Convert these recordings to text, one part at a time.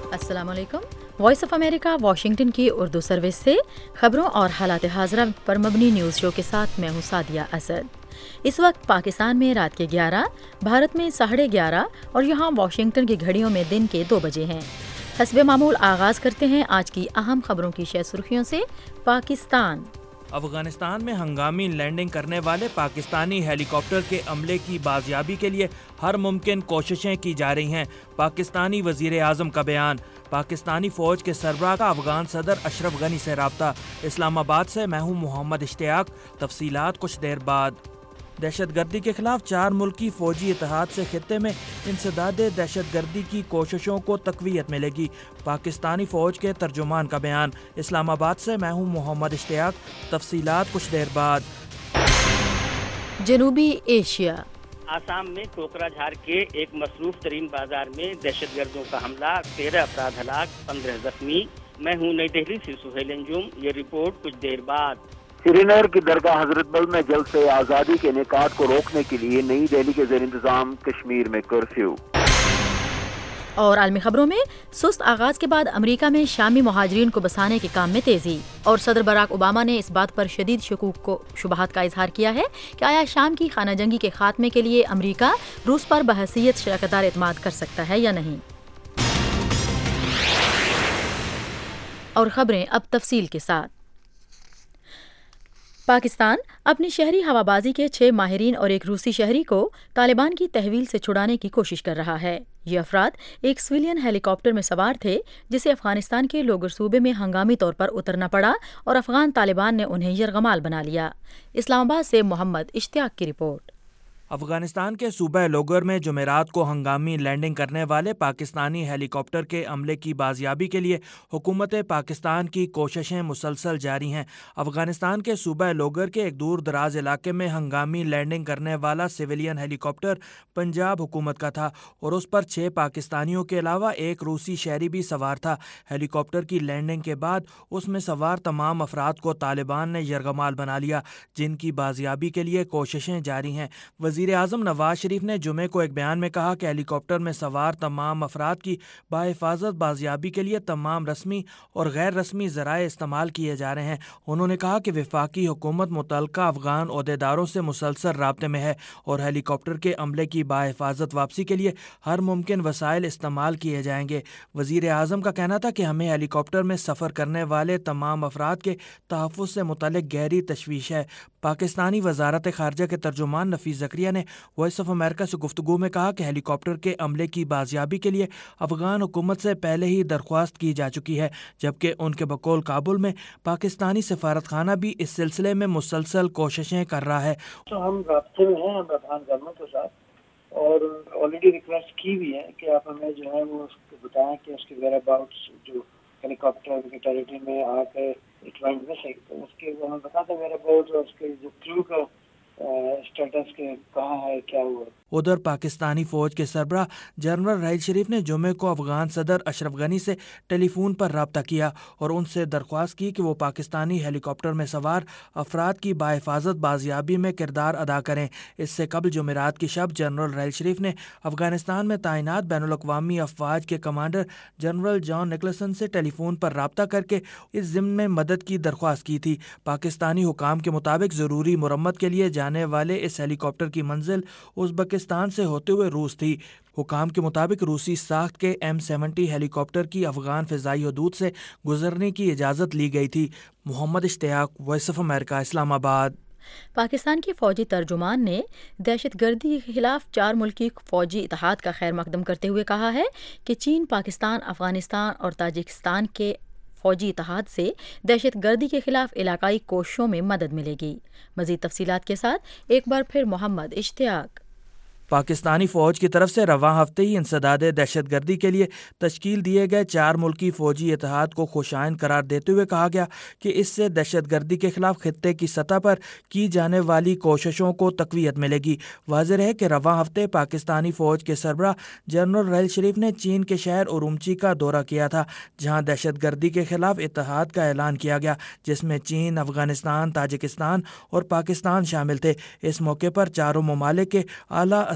السلام علیکم۔ Voice of America Washington کی اردو سروس سے خبروں اور حالات حاضرہ پر مبنی نیوز شو کے ساتھ میں ہوں سعدیہ اسد۔ اس وقت پاکستان میں رات کے 11، بھارت میں 11:30 اور یہاں واشنگٹن کی گھڑیوں میں دن کے 2 بجے ہیں۔ حسب معمول آغاز کرتے ہیں آج کی اہم خبروں کی شہ سرخیوں سے۔ پاکستان افغانستان میں ہنگامی لینڈنگ کرنے والے پاکستانی ہیلی کاپٹر کے عملے کی بازیابی کے لیے ہر ممکن کوششیں کی جا رہی ہیں۔ پاکستانی وزیر اعظم کا بیان۔ پاکستانی فوج کے سربراہ کا افغان صدر اشرف غنی سے رابطہ۔ اسلام آباد سے میں ہوں محمد اشتیاق۔ تفصیلات کچھ دیر بعد۔ دہشت گردی کے خلاف 4 ملکی فوجی اتحاد سے خطے میں انسداد دہشت گردی کی کوششوں کو تقویت ملے گی۔ پاکستانی فوج کے ترجمان کا بیان۔ اسلام آباد سے میں ہوں محمد اشتیاق۔ تفصیلات کچھ دیر بعد۔ جنوبی ایشیا۔ آسام میں کوکراجھار کے ایک مصروف ترین بازار میں دہشت گردوں کا حملہ، 13 افراد ہلاک، 15 زخمی۔ میں ہوں نئی دہلی سے سہیل انجم۔ یہ رپورٹ کچھ دیر بعد۔ سری نگر کی درگاہ حضرت بل میں جلسہ آزادی کے انعقاد کو روکنے کے لیے نئی دہلی کے زیر انتظام کشمیر میں کرفیو۔ اور عالمی خبروں میں سست آغاز کے بعد امریکہ میں شامی مہاجرین کو بسانے کے کام میں تیزی، اور صدر باراک اوباما نے اس بات پر شدید شبہات کا اظہار کیا ہے کہ آیا شام کی خانہ جنگی کے خاتمے کے لیے امریکہ روس پر بحیثیت شراکت دار اعتماد کر سکتا ہے یا نہیں۔ اور خبریں اب تفصیل کے ساتھ۔ پاکستان اپنی شہری ہوابازی کے 6 ماہرین اور ایک روسی شہری کو طالبان کی تحویل سے چھڑانے کی کوشش کر رہا ہے۔ یہ افراد ایک سویلین ہیلی کاپٹر میں سوار تھے جسے افغانستان کے لوگر صوبے میں ہنگامی طور پر اترنا پڑا اور افغان طالبان نے انہیں یرغمال بنا لیا۔ اسلام آباد سے محمد اشتیاق کی رپورٹ۔ افغانستان کے صوبہ لوگر میں جمعرات کو ہنگامی لینڈنگ کرنے والے پاکستانی ہیلی کاپٹر کے عملے کی بازیابی کے لیے حکومت پاکستان کی کوششیں مسلسل جاری ہیں۔ افغانستان کے صوبہ لوگر کے ایک دور دراز علاقے میں ہنگامی لینڈنگ کرنے والا سویلین ہیلی کاپٹر پنجاب حکومت کا تھا اور اس پر 6 پاکستانیوں کے علاوہ ایک روسی شہری بھی سوار تھا۔ ہیلی کاپٹر کی لینڈنگ کے بعد اس میں سوار تمام افراد کو طالبان نے یرغمال بنا لیا، جن کی بازیابی کے لیے کوششیں جاری ہیں۔ وزیر اعظم نواز شریف نے جمعے کو ایک بیان میں کہا کہ ہیلی کاپٹر میں سوار تمام افراد کی بحفاظت بازیابی کے لیے تمام رسمی اور غیر رسمی ذرائع استعمال کیے جا رہے ہیں۔ انہوں نے کہا کہ وفاقی حکومت متعلقہ افغان عہدیداروں سے مسلسل رابطے میں ہے اور ہیلی کاپٹر کے عملے کی بحفاظت واپسی کے لیے ہر ممکن وسائل استعمال کیے جائیں گے۔ وزیر اعظم کا کہنا تھا کہ ہمیں ہیلی کاپٹر میں سفر کرنے والے تمام افراد کے تحفظ سے متعلق گہری تشویش ہے۔ پاکستانی وزارت خارجہ کے ترجمان نفیس زکریا نے وائس آف امریکہ سے گفتگو میں کہا کہ ہیلی کاپٹر کے عملے کی بازیابی کے لیے افغان حکومت سے پہلے ہی درخواست کی جا چکی ہے، جبکہ ان کے بقول کابل میں پاکستانی سفارت خانہ بھی اس سلسلے میں مسلسل کوششیں کر رہا ہے۔ تو ہم رابطے میں ہیں افغان گورنمنٹ کے ساتھ اور آلریڈی ریکویسٹ کی بھی ہے کہ آپ ہمیں جو ہے وہ بتائیں کہ اس کے ویئر اباؤٹس جو ہیلی کاپٹر کی ٹیریٹری میں آ کے کلائنٹ میں سے تو اس کے ہمیں بتا دیں ویئر اباؤٹ اور اس کے جو کریو کا اسٹیٹس کے کہاں ہے، کیا ہوا۔ ادھر پاکستانی فوج کے سربراہ جنرل راحیل شریف نے جمعے کو افغان صدر اشرف غنی سے ٹیلی فون پر رابطہ کیا اور ان سے درخواست کی کہ وہ پاکستانی ہیلی کاپٹر میں سوار افراد کی بحفاظت بازیابی میں کردار ادا کریں۔ اس سے قبل جمعرات کی شب جنرل راحیل شریف نے افغانستان میں تعینات بین الاقوامی افواج کے کمانڈر جنرل جان نکلسن سے ٹیلی فون پر رابطہ کر کے اس ضمن میں مدد کی درخواست کی تھی۔ پاکستانی حکام کے مطابق ضروری مرمت کے لیے جانے والے اس ہیلی کاپٹر کی منزل ازبکستان سے ہوتے ہوئے روس تھی۔ حکام کے مطابق روسی ساخت کے M70 ہیلی کاپٹر کی افغان فضائی حدود سے گزرنے کی اجازت لی گئی تھی۔ محمد اشتیاق، وائس آف امریکہ، اسلام آباد۔ پاکستان کے فوجی ترجمان نے دہشت گردی کے خلاف 4 ملکی فوجی اتحاد کا خیر مقدم کرتے ہوئے کہا ہے کہ چین، پاکستان، افغانستان اور تاجکستان کے فوجی اتحاد سے دہشت گردی کے خلاف علاقائی کوششوں میں مدد ملے گی۔ مزید تفصیلات کے ساتھ ایک بار پھر محمد اشتیاق۔ پاکستانی فوج کی طرف سے رواں ہفتے ہی انسداد دہشت گردی کے لیے تشکیل دیے گئے 4 ملکی فوجی اتحاد کو خوشائن قرار دیتے ہوئے کہا گیا کہ اس سے دہشت گردی کے خلاف خطے کی سطح پر کی جانے والی کوششوں کو تقویت ملے گی۔ واضح ہے کہ رواں ہفتے پاکستانی فوج کے سربراہ جنرل راحیل شریف نے چین کے شہر ارومچی کا دورہ کیا تھا، جہاں دہشت گردی کے خلاف اتحاد کا اعلان کیا گیا، جس میں چین، افغانستان، تاجکستان اور پاکستان شامل تھے۔ اس موقع پر چاروں ممالک کے اعلیٰ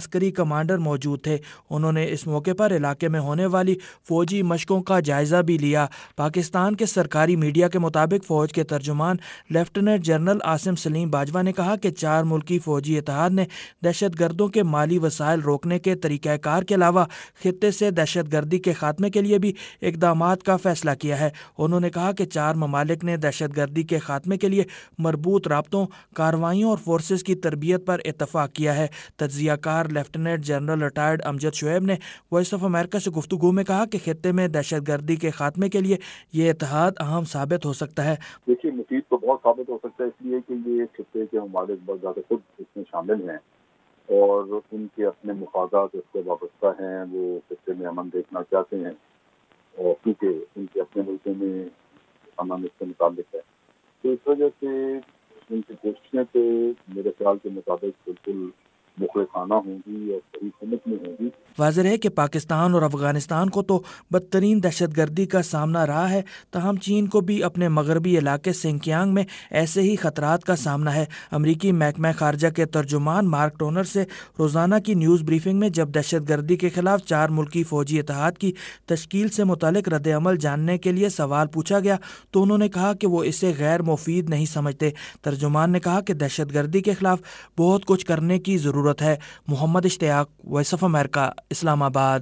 عسکری کمانڈر موجود تھے۔ انہوں نے اس موقع پر علاقے میں ہونے والی فوجی مشقوں کا جائزہ بھی لیا۔ پاکستان کے سرکاری میڈیا کے مطابق فوج کے ترجمان لیفٹیننٹ جنرل عاصم سلیم باجوہ نے کہا کہ 4 ملکی فوجی اتحاد نے دہشت گردوں کے مالی وسائل روکنے کے طریقہ کار کے علاوہ خطے سے دہشت گردی کے خاتمے کے لیے بھی اقدامات کا فیصلہ کیا ہے۔ انہوں نے کہا کہ 4 ممالک نے دہشت گردی کے خاتمے کے لیے مربوط رابطوں، کارروائیوں اور فورسز کی تربیت پر اتفاق کیا ہے۔ تجزیہ کار lieutenant general retired Amjad Shoaib نے وائس آف امریکہ سے گفتگو میں کہا کہ خطے میں دہشت گردی کے خاتمے کے لیے یہ اتحاد اہم ثابت ہو سکتا ہے۔ دیکھیے مفید تو بہت ثابت ہو سکتا ہے، اس لیے کہ یہ خطے کے ممالک بہت زیادہ خود اس میں شامل ہیں اور ان کے اپنے مفادات اس سے وابستہ ہیں، وہ خطے میں امن دیکھنا چاہتے ہیں اور کیونکہ ان کے اپنے ملکوں میں امن اس سے متعلق ہے، تو اس وجہ سے ان کی کوششیں تو میرے خیال کے مطابق بالکل مخلصانہ ہوں گی اور صحیح سمت میں ہوں گی۔ واضح ہے کہ پاکستان اور افغانستان کو تو بدترین دہشت گردی کا سامنا رہا ہے، تاہم چین کو بھی اپنے مغربی علاقے سنکیانگ میں ایسے ہی خطرات کا سامنا ہے۔ امریکی محکمہ خارجہ کے ترجمان مارک ٹونر سے روزانہ کی نیوز بریفنگ میں جب دہشت گردی کے خلاف 4 ملکی فوجی اتحاد کی تشکیل سے متعلق رد عمل جاننے کے لیے سوال پوچھا گیا تو انہوں نے کہا کہ وہ اسے غیر مفید نہیں سمجھتے۔ ترجمان نے کہا کہ دہشت گردی کے خلاف بہت کچھ کرنے کی ضرورت ہے۔ محمد اشتیاق، وائس آف امریکہ، اسلام آباد۔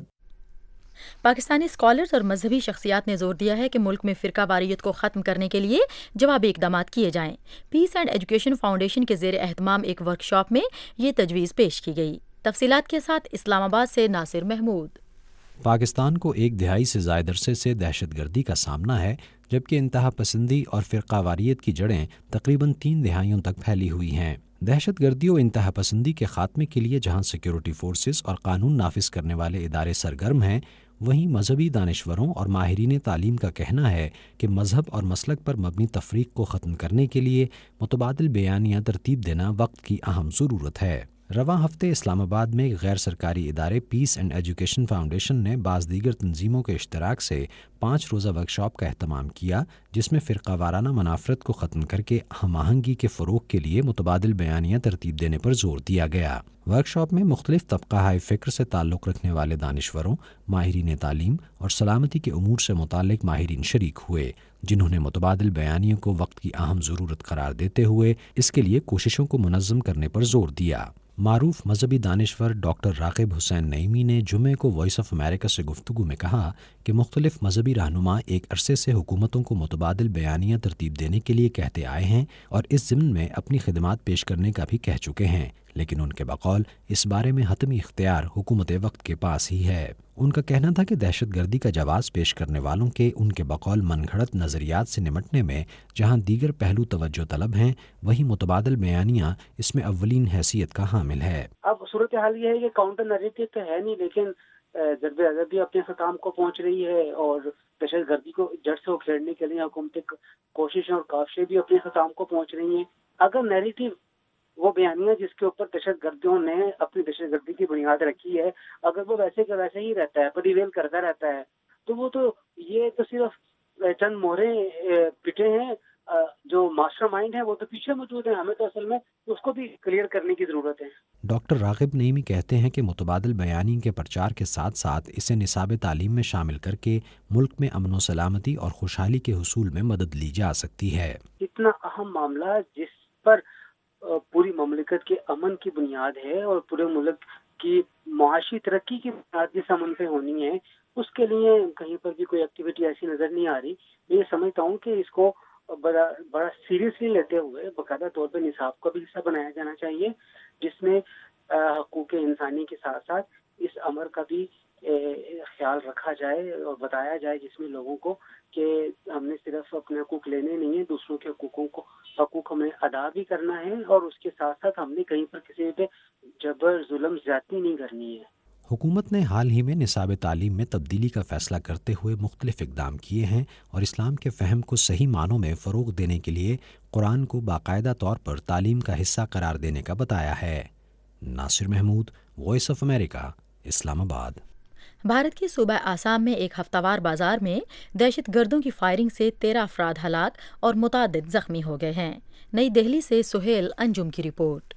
پاکستانی اسکالرز اور مذہبی شخصیات نے زور دیا ہے کہ ملک میں فرقہ واریت کو ختم کرنے کے لیے جوابی اقدامات کیے جائیں۔ پیس اینڈ ایجوکیشن فاؤنڈیشن کے زیر اہتمام ایک ورکشاپ میں یہ تجویز پیش کی گئی۔ تفصیلات کے ساتھ اسلام آباد سے ناصر محمود۔ پاکستان کو 1 دہائی سے زائد عرصے سے دہشت گردی کا سامنا ہے، جبکہ انتہا پسندی اور فرقہ واریت کی جڑیں تقریباً 3 دہائیوں تک پھیلی ہوئی ہیں۔ دہشت گردی و انتہا پسندی کے خاتمے کے لیے جہاں سیکیورٹی فورسز اور قانون نافذ کرنے والے ادارے سرگرم ہیں، وہیں مذہبی دانشوروں اور ماہرین تعلیم کا کہنا ہے کہ مذہب اور مسلک پر مبنی تفریق کو ختم کرنے کے لیے متبادل بیانیہ ترتیب دینا وقت کی اہم ضرورت ہے۔ رواں ہفتے اسلام آباد میں غیر سرکاری ادارے پیس اینڈ ایجوکیشن فاؤنڈیشن نے بعض دیگر تنظیموں کے اشتراک سے 5 روزہ ورکشاپ کا اہتمام کیا، جس میں فرقہ وارانہ منافرت کو ختم کر کے ہم آہنگی کے فروغ کے لیے متبادل بیانیہ ترتیب دینے پر زور دیا گیا۔ ورکشاپ میں مختلف طبقہ فکر سے تعلق رکھنے والے دانشوروں، ماہرین تعلیم اور سلامتی کے امور سے متعلق ماہرین شریک ہوئے، جنہوں نے متبادل بیانیوں کو وقت کی اہم ضرورت قرار دیتے ہوئے اس کے لیے کوششوں کو منظم کرنے پر زور دیا۔ معروف مذہبی دانشور ڈاکٹر راغب حسین نعیمی نے جمعے کو وائس آف امریکہ سے گفتگو میں کہا کہ مختلف مذہبی رہنما ایک عرصے سے حکومتوں کو متبادل بیانیہ ترتیب دینے کے لیے کہتے آئے ہیں اور اس ضمن میں اپنی خدمات پیش کرنے کا بھی کہہ چکے ہیں، لیکن ان کے بقول اس بارے میں حتمی اختیار حکومت وقت کے پاس ہی ہے۔ ان کا کہنا تھا کہ دہشت گردی کا جواز پیش کرنے والوں کے ان کے بقول من گھڑت نظریات سے نمٹنے میں جہاں دیگر پہلو توجہ طلب ہیں، وہیں متبادل بیانیہ اس میں اولین حیثیت کا حامل ہے۔ اب صورتحال یہ ہے کہ کاؤنٹر نریٹو تو ہے نہیں، لیکن ضرب عضب اپنے ختام کو پہنچ رہی ہے اور دہشت گردی کو جڑ سے اکھیڑنے کے لیے حکومتی کوششیں اور کاوشیں بھی اپنے ختام کو پہنچ رہی ہیں۔ اگر نیریٹو وہ بیانیہ جس کے اوپر دہشت گردیوں نے اپنی دہشت گردی کی بنیاد رکھی ہے، اگر وہ ویسے کا ویسے ہی رہتا ہے، پریویل کرتا رہتا ہے، تو وہ تو یہ تو صرف چند مہرے پٹے ہیں، جو ماسٹر مائنڈ ہیں وہ تو پیچھے موجود ہیں، ہمیں تو اصل میں اس کو بھی کلیئر کرنے کی ضرورت ہے۔ ڈاکٹر راغب نعیمی کہتے ہیں کہ متبادل بیانی کے پرچار کے ساتھ ساتھ اسے نصاب تعلیم میں شامل کر کے ملک میں امن و سلامتی اور خوشحالی کے حصول میں مدد لی جا سکتی ہے۔ اتنا اہم معاملہ جس پر پوری مملکت کے امن کی بنیاد ہے اور پورے ملک کی معاشی ترقی کی بنیاد جس امن پہ ہونی ہے، اس کے لیے کہیں پر بھی کوئی ایکٹیویٹی ایسی نظر نہیں آ رہی۔ میں یہ سمجھتا ہوں کہ اس کو بڑا سیریسلی لیتے ہوئے باقاعدہ طور پہ نصاب کا بھی حصہ بنایا جانا چاہیے، جس میں حقوق انسانی کے ساتھ ساتھ اس امر کا بھی خیال رکھا جائے اور بتایا جائے، جس میں لوگوں کو کہ ہم نے صرف اپنے حقوق لینے نہیں ہیں، دوسروں کے حقوق ہمیں ادا بھی کرنا ہے، اور اس کے ساتھ ساتھ ہم نے کہیں پر کسی پہ جبر ظلم زیادتی نہیں کرنی ہے۔ حکومت نے حال ہی میں نصاب تعلیم میں تبدیلی کا فیصلہ کرتے ہوئے مختلف اقدام کیے ہیں اور اسلام کے فہم کو صحیح معنوں میں فروغ دینے کے لیے قرآن کو باقاعدہ طور پر تعلیم کا حصہ قرار دینے کا بتایا ہے۔ Nasir Mahmood, voice of America, Islamabad. Bharat کے صوبہ آسام میں ایک ہفتہ وار بازار میں دہشت گردوں کی فائرنگ سے 13 افراد ہلاک اور متعدد زخمی ہو گئے ہیں۔ نئی دہلی سے سہیل انجم کی رپورٹ۔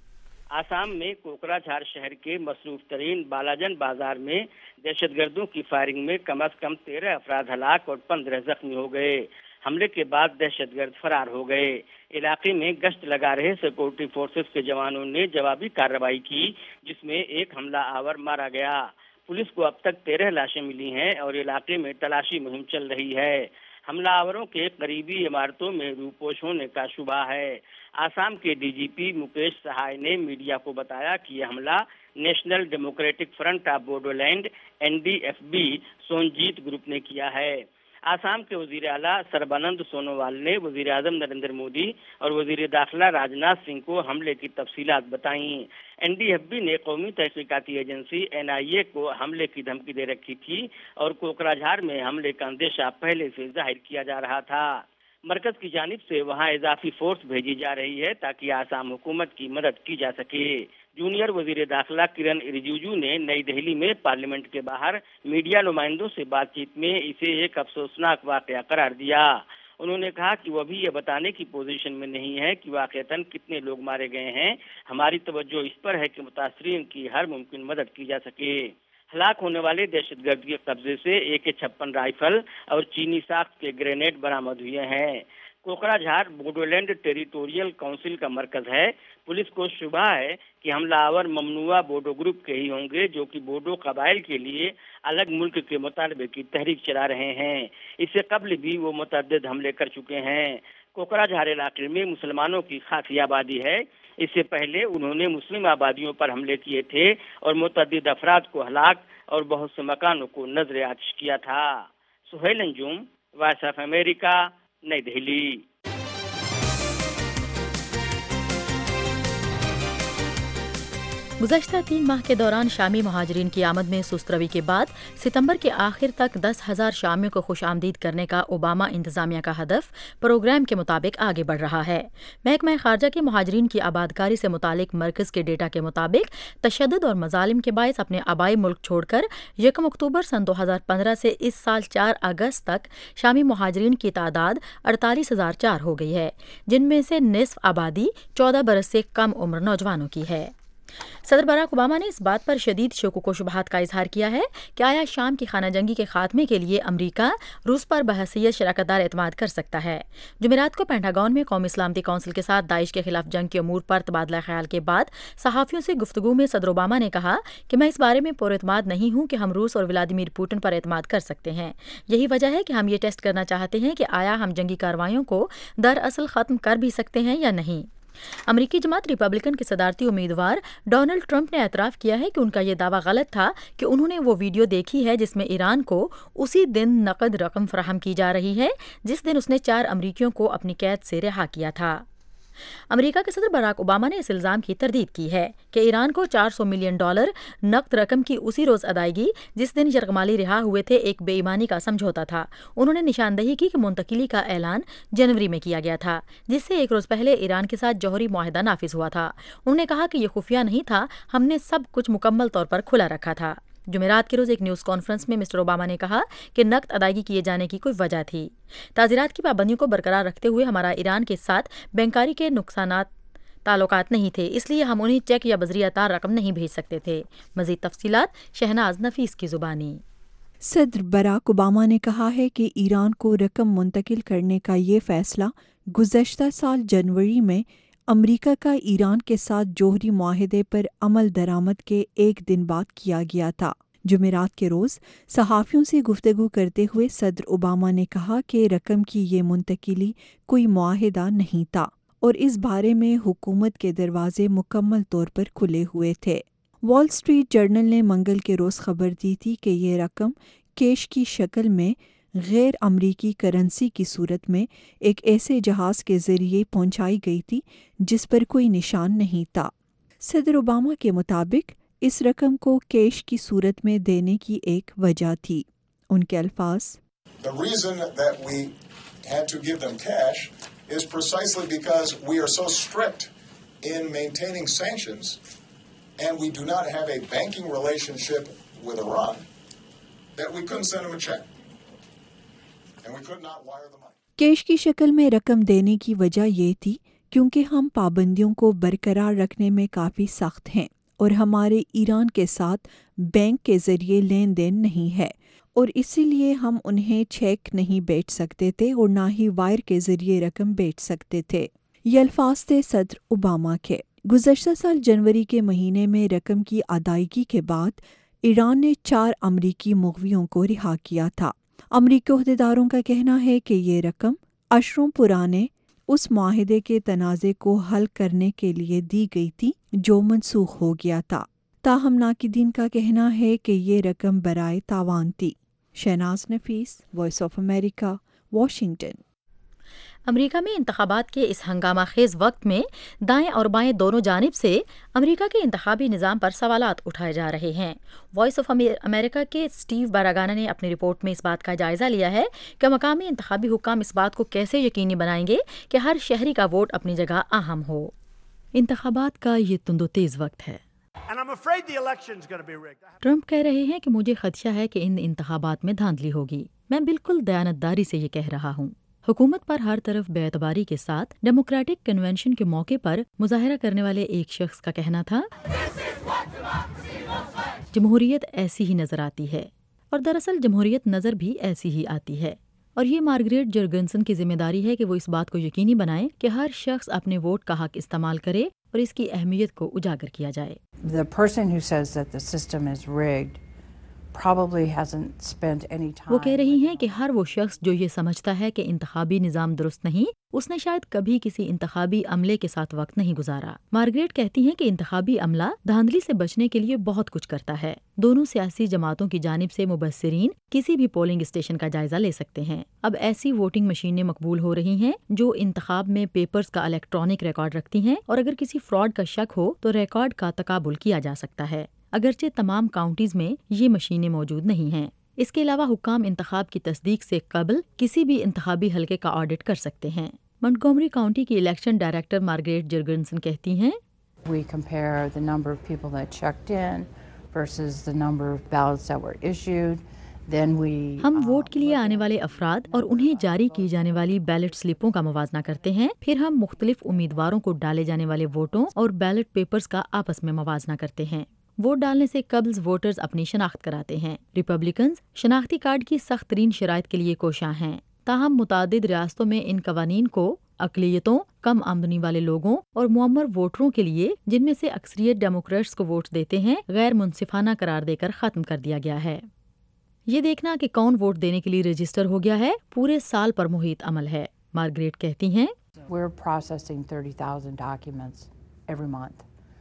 آسام میں کوکراجھار شہر کے مصروف ترین بالاجن بازار میں دہشت گردوں کی فائرنگ میں کم از کم 13 افراد ہلاک اور 15 زخمی ہو گئے۔ حملے کے بعد دہشت گرد فرار ہو گئے۔ علاقے میں گشت لگا رہے سیکورٹی فورسز کے جوانوں نے جوابی کارروائی کی، جس میں ایک حملہ آور مارا گیا۔ پولیس کو اب تک 13 لاشیں ملی ہیں اور علاقے میں تلاشی مہم چل رہی ہے۔ حملہ آوروں کے قریبی عمارتوں میں روپوش ہونے کا شبہ ہے۔ آسام کے ڈی جی پی مکیش سہائے نے میڈیا کو بتایا کہ یہ حملہ national democratic front of Bodoland NDFB Sonjit group نے کیا ہے۔ آسام کے وزیر اعلیٰ سربانند سونووال نے وزیر اعظم نریندر مودی اور وزیر داخلہ راجناتھ سنگھ کو حملے کی تفصیلات بتائیں۔ NDFB نے قومی تحقیقاتی ایجنسی NIA کو حملے کی دھمکی دے رکھی تھی اور کوکراجھار میں حملے کا اندیشہ پہلے سے ظاہر کیا جا رہا تھا۔ مرکز کی جانب سے وہاں اضافی فورس بھیجی جا رہی ہے تاکہ آسام حکومت کی مدد کی جا سکے۔ جونیئر وزیر داخلہ کرن رجیجو نے نئی دہلی میں پارلیمنٹ کے باہر میڈیا نمائندوں سے بات چیت میں اسے ایک افسوسناک واقعہ قرار دیا۔ انہوں نے کہا کہ وہ بھی یہ بتانے کی پوزیشن میں نہیں ہے کہ واقعتاً کتنے لوگ مارے گئے ہیں۔ ہماری توجہ اس پر ہے کہ متاثرین کی ہر ممکن مدد کی جا سکے۔ ہلاک ہونے والے دہشت گرد کے قبضے سے AK-56 رائفل اور چینی ساخت کے گرینیڈ برآمد ہوئے ہیں۔ کوکراجھار بوڈولینڈ ٹیریٹوریل کونسل کا مرکز ہے۔ پولیس کو شبہ ہے کہ حملہ آور ممنوعہ بوڈو گروپ کے ہی ہوں گے جو کہ بوڈو قبائل کے لیے الگ ملک کے مطالبے کی تحریک چلا رہے ہیں۔ اس سے قبل بھی وہ متعدد حملے کر چکے ہیں۔ کوکراجھار علاقے میں مسلمانوں کی خاصی آبادی ہے۔ اس سے پہلے انہوں نے مسلم آبادیوں پر حملے کیے تھے اور متعدد افراد کو ہلاک اور بہت سے مکانوں کو نذر آتش کیا تھا۔ Sohail Anjum, voice of America, نئی دہلی۔ گزشتہ 3 ماہ کے دوران شامی مہاجرین کی آمد میں سست روی کے بعد ستمبر کے آخر تک 10,000 شامیوں کو خوش آمدید کرنے کا اوباما انتظامیہ کا ہدف پروگرام کے مطابق آگے بڑھ رہا ہے۔ محکمہ خارجہ کے مہاجرین کی آبادکاری سے متعلق مرکز کے ڈیٹا کے مطابق تشدد اور مظالم کے باعث اپنے آبائی ملک چھوڑ کر 1 اکتوبر سن 2015 سے اس سال 4 اگست تک شامی مہاجرین کی تعداد 48,004 ہو گئی ہے، جن میں سے نصف آبادی 14 برس سے کم عمر نوجوانوں کی ہے۔ صدر باراک اوباما نے اس بات پر شدید شکوک و شبہات کا اظہار کیا ہے کہ آیا شام کی خانہ جنگی کے خاتمے کے لیے امریکہ روس پر بحیثیت شراکت دار اعتماد کر سکتا ہے۔ جمعرات کو پینٹاگون میں قومی سلامتی کونسل کے ساتھ داعش کے خلاف جنگ کے امور پر تبادلہ خیال کے بعد صحافیوں سے گفتگو میں صدر اوباما نے کہا کہ میں اس بارے میں پر اعتماد نہیں ہوں کہ ہم روس اور ولادیمیر پوٹن پر اعتماد کر سکتے ہیں۔ یہی وجہ ہے کہ ہم یہ ٹیسٹ کرنا چاہتے ہیں کہ آیا ہم جنگی کارروائیوں کو دراصل ختم کر بھی سکتے ہیں یا نہیں۔ امریکی جماعت ریپبلکن کے صدارتی امیدوار ڈونلڈ ٹرمپ نے اعتراف کیا ہے کہ ان کا یہ دعویٰ غلط تھا کہ انہوں نے وہ ویڈیو دیکھی ہے جس میں ایران کو اسی دن نقد رقم فراہم کی جا رہی ہے جس دن اس نے 4 امریکیوں کو اپنی قید سے رہا کیا تھا۔ امریکہ کے صدر باراک اوباما نے اس الزام کی تردید کی ہے کہ ایران کو $400 ملین نقد رقم کی اسی روز ادائیگی جس دن یرغمالی رہا ہوئے تھے ایک بے ایمانی کا سمجھوتا تھا۔ انہوں نے نشاندہی کی کہ منتقلی کا اعلان جنوری میں کیا گیا تھا، جس سے 1 روز پہلے ایران کے ساتھ جوہری معاہدہ نافذ ہوا تھا۔ انہوں نے کہا کہ یہ خفیہ نہیں تھا، ہم نے سب کچھ مکمل طور پر کھلا رکھا تھا۔ جمعرات کے روز ایک نیوز کانفرنس میں مسٹر اوباما نے کہا کہ نقد ادائیگی کیے جانے کی کوئی وجہ تھی۔ تعزیرات کی پابندیوں کو برقرار رکھتے ہوئے ہمارا ایران کے ساتھ بینکاری کے نقصانات تعلقات نہیں تھے، اس لیے ہم انہیں چیک یا بذریعہ تار رقم نہیں بھیج سکتے تھے۔ مزید تفصیلات شہناز نفیس کی زبانی۔ صدر باراک اوباما نے کہا ہے کہ ایران کو رقم منتقل کرنے کا یہ فیصلہ گزشتہ سال جنوری میں امریکہ کا ایران کے ساتھ جوہری معاہدے پر عمل درآمد کے 1 دن بعد کیا گیا تھا۔ جمعرات کے روز صحافیوں سے گفتگو کرتے ہوئے صدر اوباما نے کہا کہ رقم کی یہ منتقلی کوئی معاہدہ نہیں تھا اور اس بارے میں حکومت کے دروازے مکمل طور پر کھلے ہوئے تھے۔ وال اسٹریٹ جرنل نے منگل کے روز خبر دی تھی کہ یہ رقم کیش کی شکل میں غیر امریکی کرنسی کی صورت میں ایک ایسے جہاز کے ذریعے پہنچائی گئی تھی جس پر کوئی نشان نہیں تھا۔ صدر اوباما کے مطابق اس رقم کو کیش کی صورت میں دینے کی ایک وجہ تھی۔ ان کے الفاظ: The reason that we had to give them cash is precisely because we are so strict in maintaining sanctions and we do not have a banking relationship with Iran that we couldn't send them a check. Cash کی شکل میں رقم دینے کی وجہ یہ تھی क्योंकि हम पाबंदियों को बरकरार रखने में काफ़ी सख्त हैं और हमारे ईरान के साथ बैंक के ज़रिए लेन देन नहीं है और इसीलिए हम उन्हें चेक नहीं बेच सकते थे और ना ही वायर के ज़रिए रकम बेच सकते थे। ये अल्फाज थे सदर ओबामा के। गुज़श्ता साल जनवरी के महीने में रकम की अदायगी के बाद ईरान ने 4 अमरीकी मुग़वियों को रिहा किया था। अमरीकी अहदेदारों का कहना है कि ये रकम अशरों पुराने उस मुआहदे के तनाज़े को हल करने के लिए दी गई थी जो मनसूख हो गया था। ताहम नाकिदीन का कहना है कि ये रकम बराए तावान थी। Shahnaz Nafees, voice of America, Washington. America में इंतखाबात के इस हंगामा खेज वक्त में दाएं और बाएं दोनों जानिब से अमेरिका के इंतखाबी निज़ाम पर सवालात उठाए जा रहे हैं। वॉइस ऑफ अमेरिका के स्टीव बारागाना ने अपनी रिपोर्ट में इस बात का जायजा लिया है कि मकामी इंतखाबी हुक्काम इस बात को कैसे यकीनी बनाएंगे कि हर शहरी का वोट अपनी जगह अहम हो। इंतखाबात का ये तुंदो तेज वक्त है। ट्रंप कह रहे हैं कि मुझे खदशा है कि इन इंतखाबात में धांधली होगी। मैं बिल्कुल दयानतदारी से ये कह रहा हूँ। हुकूमत पर हर तरफ बेअतबारी के साथ डेमोक्रेटिक कन्वेंशन के मौके पर मुजाहरा करने वाले एक शख्स का कहना था, जमहूरियत ऐसी ही नजर आती है। और दरअसल जमहूरियत नजर भी ऐसी ही आती है। और ये मार्गरेट जर्गनसन की जिम्मेदारी है कि वो इस बात को यकीनी बनाए कि हर शख्स अपने वोट का हक इस्तेमाल करे और इसकी अहमियत को उजागर किया जाए। The person who says that the system is rigged probably hasn't spent any time. वो कह रही हैं कि हर वो शख्स जो ये समझता है कि इंतखाबी निज़ाम दुरुस्त नहीं, उसने शायद कभी किसी इंतखाबी अमले के साथ वक्त नहीं गुजारा। मार्गरेट कहती हैं कि इंतखाबी अमला धांधली से बचने के लिए बहुत कुछ करता है। दोनों सियासी जमातों की जानिब से मुबस्सिरीन किसी भी पोलिंग स्टेशन का जायजा ले सकते हैं। अब ऐसी वोटिंग मशीनें मकबूल हो रही हैं जो इंतखाब में पेपर्स का इलेक्ट्रॉनिक रिकॉर्ड रखती हैं और अगर किसी फ्रॉड का शक हो तो रिकॉर्ड का तकाबुल किया जा सकता है, अगरचे तमाम काउंटीज में ये मशीनें मौजूद नहीं हैं। इसके अलावा हुक्काम इंतखाब की तस्दीक से कबल किसी भी इंतखाबी हलके का ऑडिट कर सकते हैं। मंटगोमरी काउंटी की इलेक्शन डायरेक्टर मार्गरेट जर्गनसन कहती हैं, We compare the number of people that checked in versus the number of ballots that were issued. Then we हम वोट के लिए आने वाले अफराद और उन्हें जारी की जाने वाली बैलेट स्लिपों का मुवाजना करते हैं। फिर हम मुख्तलिफ उम्मीदवारों को डाले जाने वाले वोटों और बैलेट पेपर्स का आपस में मुवाजना करते हैं। वोट डालने से कब्ल वोटर्स अपनी शनाख्त कराते हैं। रिपब्लिकन्स शनाख्ती कार्ड की सख्त तरीन शराइत के लिए कोशां हैं। ताहम मुतादिद रियासतों में इन कवानीन को अकलियतों, कम आमदनी वाले लोगों और मुअम्मर वोटरों के लिए, जिनमें से अक्सरियत डेमोक्रेट्स को वोट देते हैं, गैर मुनसिफाना करार देकर खत्म कर दिया गया है। ये देखना कि कौन वोट देने के लिए रजिस्टर हो गया है पूरे साल पर मुहित अमल है। मार्गरेट कहती हैं, we're processing 30,000 documents every month.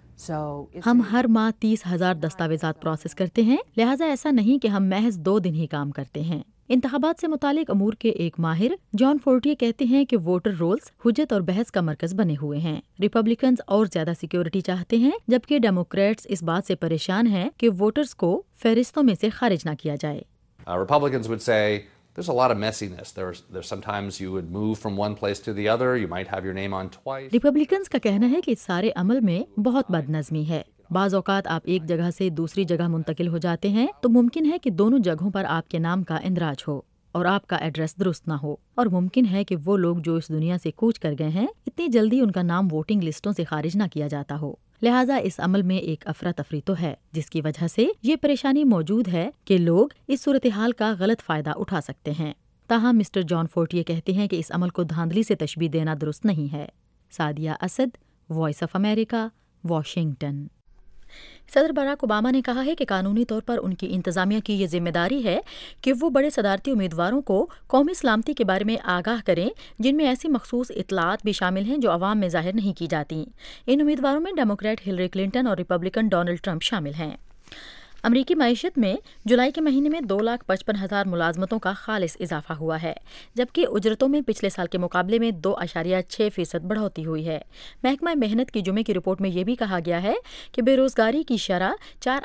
हम हर माह 30,000 दस्तावेजात प्रोसेस करते हैं, लिहाजा ऐसा नहीं कि हम महज 2 दिन ही काम करते हैं। इंतखाबात से मुतालिक अमूर के एक माहिर जॉन फोर्टियर कहते हैं कि वोटर रोल्स हुज्जत और बहस का मरकज बने हुए हैं। रिपब्लिकन्स और ज्यादा सिक्योरिटी चाहते हैं, जबकि डेमोक्रेट्स इस बात से परेशान हैं कि वोटर्स को फहरिस्तों में से खारिज न किया जाए। Republicans would say there's a lot of messiness. There's sometimes you would move from one place to the other. You might have your name on twice. Republicans का कहना है कि इस सारे अमल में बहुत बदनज़मी है। बाज़ औक़ात आप एक जगह से दूसरी जगह मुंतकिल हो जाते हैं तो मुमकिन है कि दोनों जगहों पर आपके नाम का इंदराज हो और आपका एड्रेस दुरुस्त ना हो, और मुमकिन है कि वो लोग जो इस दुनिया से कूच कर गए हैं इतनी जल्दी उनका नाम वोटिंग लिस्टों से खारिज ना किया जाता हो। लिहाजा इस अमल में एक अफरा तफरी तो है, जिसकी वजह से ये परेशानी मौजूद है कि लोग इस सूरत हाल का गलत फ़ायदा उठा सकते हैं। ताहम मिस्टर जॉन फोर्टियर कहते हैं कि इस अमल को धांधली से तशबीह देना दुरुस्त नहीं है। Sadia Asad, voice of America, Washington. सदर बराक ओबामा ने कहा है कि कानूनी तौर पर उनकी इंतजामिया की ये जिम्मेदारी है कि वो बड़े सदारती उम्मीदवारों को कौमी सलामती के बारे में आगाह करें, जिनमें ऐसी मखसूस इतलात भी शामिल हैं जो अवाम में जाहिर नहीं की जाती। इन उम्मीदवारों में डेमोक्रेट हिलरी क्लिंटन और रिपब्लिकन डोनाल्ड ट्रंप शामिल हैं। अमरीकी मईशत में जुलाई के महीने में 2,55,000 मुलाजमतों का खालिस इजाफा हुआ है, जबकि उजरतों में पिछले साल के मुकाबले में 2.6% बढ़ोतरी हुई है। महकमा मेहनत की जुमे की रिपोर्ट में यह भी कहा गया है कि बेरोजगारी की शरह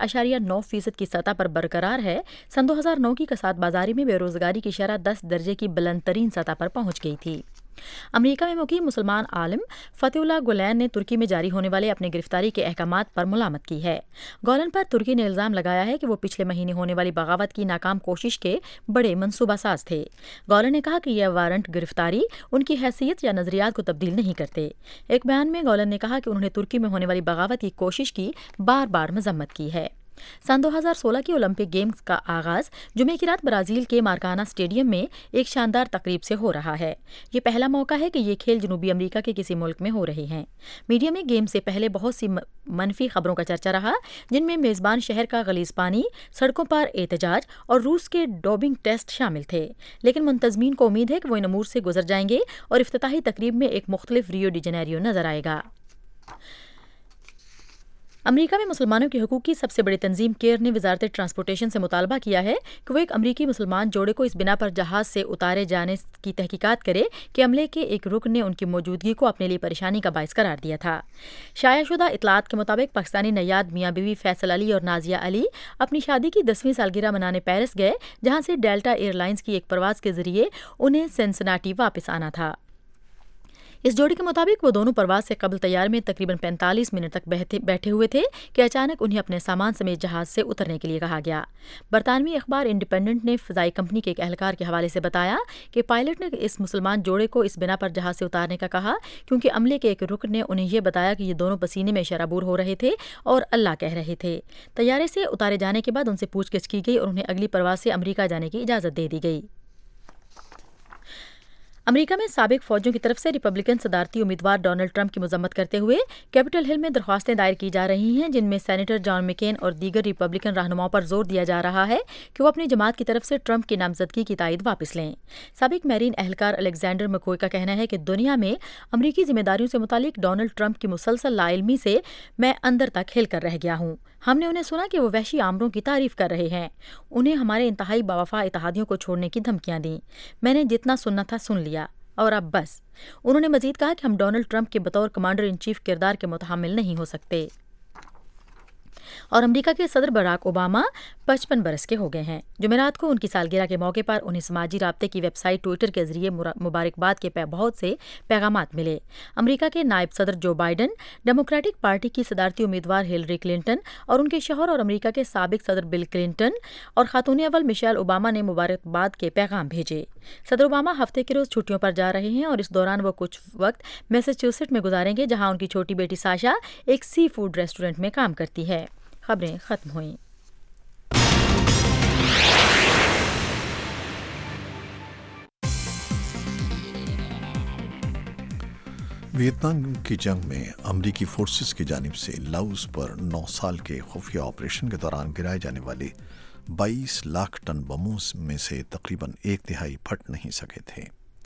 4.9% की सतह पर बरकरार है। सन 2009 की कसाद बाजारी में बेरोजगारी की शरह 10 दर्जे की बुलंद तरीन सतह पर पहुंच गई थी। अमेरिका में मुकीम मुसलमान आलिम फतेहुल्लाह गुलैन ने तुर्की में जारी होने वाले अपने गिरफ्तारी के अहकामात पर मुलामत की है। गुलैन पर तुर्की ने इल्जाम लगाया है कि वो पिछले महीने होने वाली बगावत की नाकाम कोशिश के बड़े मंसूबासाज थे। गुलैन ने कहा कि यह वारंट गिरफ्तारी उनकी हैसियत या नजरियात को तब्दील नहीं करते। एक बयान में गुलैन ने कहा कि उन्होंने तुर्की में होने वाली बगावत की कोशिश की बार बार मजम्मत की है। सन 2016 की ओलंपिक गेम्स का आगाज जुमे की रात ब्राजील के मारकाना स्टेडियम में एक शानदार तकरीब से हो रहा है। ये पहला मौका है कि ये खेल जनूबी अमेरिका के किसी मुल्क में हो रहे हैं। मीडिया में गेम से पहले बहुत सी मनफी खबरों का चर्चा रहा, जिनमें मेजबान शहर का गलीज पानी, सड़कों पर एहतजाज और रूस के डोपिंग टेस्ट शामिल थे। लेकिन मुंतजमीन को उम्मीद है कि वो इन अमूर से गुजर जाएंगे और इफ्तिताही तकरीब में एक मुख्तलिफ रियो डी जेनेरियो नजर आएगा। अमेरिका में मुसलमानों के हकूक़ की सबसे बड़ी तंजीम केयर ने वजारत ट्रांसपोर्टेशन से मुतालबा किया है कि वो एक अमरीकी मुसलमान जोड़े को इस बिना पर जहाज से उतारे जाने की तहकीकात करे कि अमले के एक रुकन ने उनकी मौजूदगी को अपने लिए परेशानी का बायस करार दिया था। शायाशुदा इतलात के मुताबिक पाकिस्तानी नयाद मियाँ बीवी फैसल अली और नाजिया अली अपनी शादी की 10वीं सालगिरह मनाने पेरिस गए, जहाँ से डेल्टा एयरलाइंस की एक परवाज के जरिए उन्हें सिनसिनाटी वापस आना था। इस जोड़ी के मुताबिक वो दोनों परवाज से कबल तैयार में तकरीबन 45 मिनट तक बैठे हुए थे कि अचानक उन्हें अपने सामान समेत जहाज से उतरने के लिए कहा गया। बरतानवी अखबार इंडिपेंडेंट ने फ़ज़ाई कंपनी के एक एहलकार के हवाले से बताया कि पायलट ने इस मुसलमान जोड़े को इस बिना पर जहाज से उतारने का कहा क्योंकि अमले के एक रुकन ने उन्हें यह बताया कि ये दोनों पसीने में शराबूर हो रहे थे और अल्लाह कह रहे थे। तैयारे से उतारे जाने के बाद उनसे पूछगिछ की गई और उन्हें अगली परवाज से अमरीका जाने की इजाज़त दे दी गई। अमेरिका में साबिक फौजियों की तरफ से रिपब्लिकन सदारती उम्मीदवार डोनाल्ड ट्रंप की मजम्मत करते हुए कैपिटल हिल में दरख्वास्तें दायर की जा रही हैं, जिनमें सेनेटर जॉन मैकेन और दीगर रिपब्लिकन रहनुमाओं पर जोर दिया जा रहा है कि वो अपनी जमात की तरफ से ट्रंप की नामजदगी की तायद वापस लें। साबिक मैरीन एहलकार अलेक्जेंडर मैकोय का कहना है कि दुनिया में अमरीकी जिम्मेदारियों से मुतालिक डोनाल्ड ट्रंप की मुसलसल लाइलमी से मैं अंदर तक हिल कर रह गया हूँ। हमने उन्हें सुना कि वो वहशी आमरों की तारीफ कर रहे हैं। उन्हें हमारे इंतहाई बावफा इत्तेहादियों को छोड़ने की धमकियां दी। मैंने जितना सुनना था सुन लिया और अब बस। उन्होंने मजीद कहा कि हम डोनाल्ड ट्रंप के बतौर कमांडर इन चीफ किरदार के मुतहम्मिल नहीं हो सकते। और अमेरिका के सदर बराक ओबामा 55 बरस के हो गए हैं। जुमेरात को उनकी सालगिरह के मौके पर उन्हें समाजी राब्ते की वेबसाइट ट्विटर के जरिए मुबारकबाद के बहुत से पैगामात मिले। अमेरिका के नायब सदर जो बाइडन, डेमोक्रेटिक पार्टी की सदारती उम्मीदवार हिलरी क्लिंटन और उनके शौहर और अमेरिका के साबिक सदर बिल क्लिंटन और खातून अव्वल मिशेल ओबामा ने मुबारकबाद के पैगाम भेजे। सदर ओबामा हफ्ते के रोज छुट्टियों पर जा रहे हैं और इस दौरान वो कुछ वक्त मैसाचुसेट्स में गुजारेंगे, जहां उनकी छोटी बेटी साशा एक सी फूड रेस्टोरेंट में काम करती है। खबरें खत्म हुई। वियतनाम की जंग में अमरीकी फोर्सेस की जानिब से लाओस पर 9 साल के खुफिया ऑपरेशन के दौरान गिराए जाने वाले 22 लाख टन बमों में से तकरीबन 1/3 फट नहीं सके थे।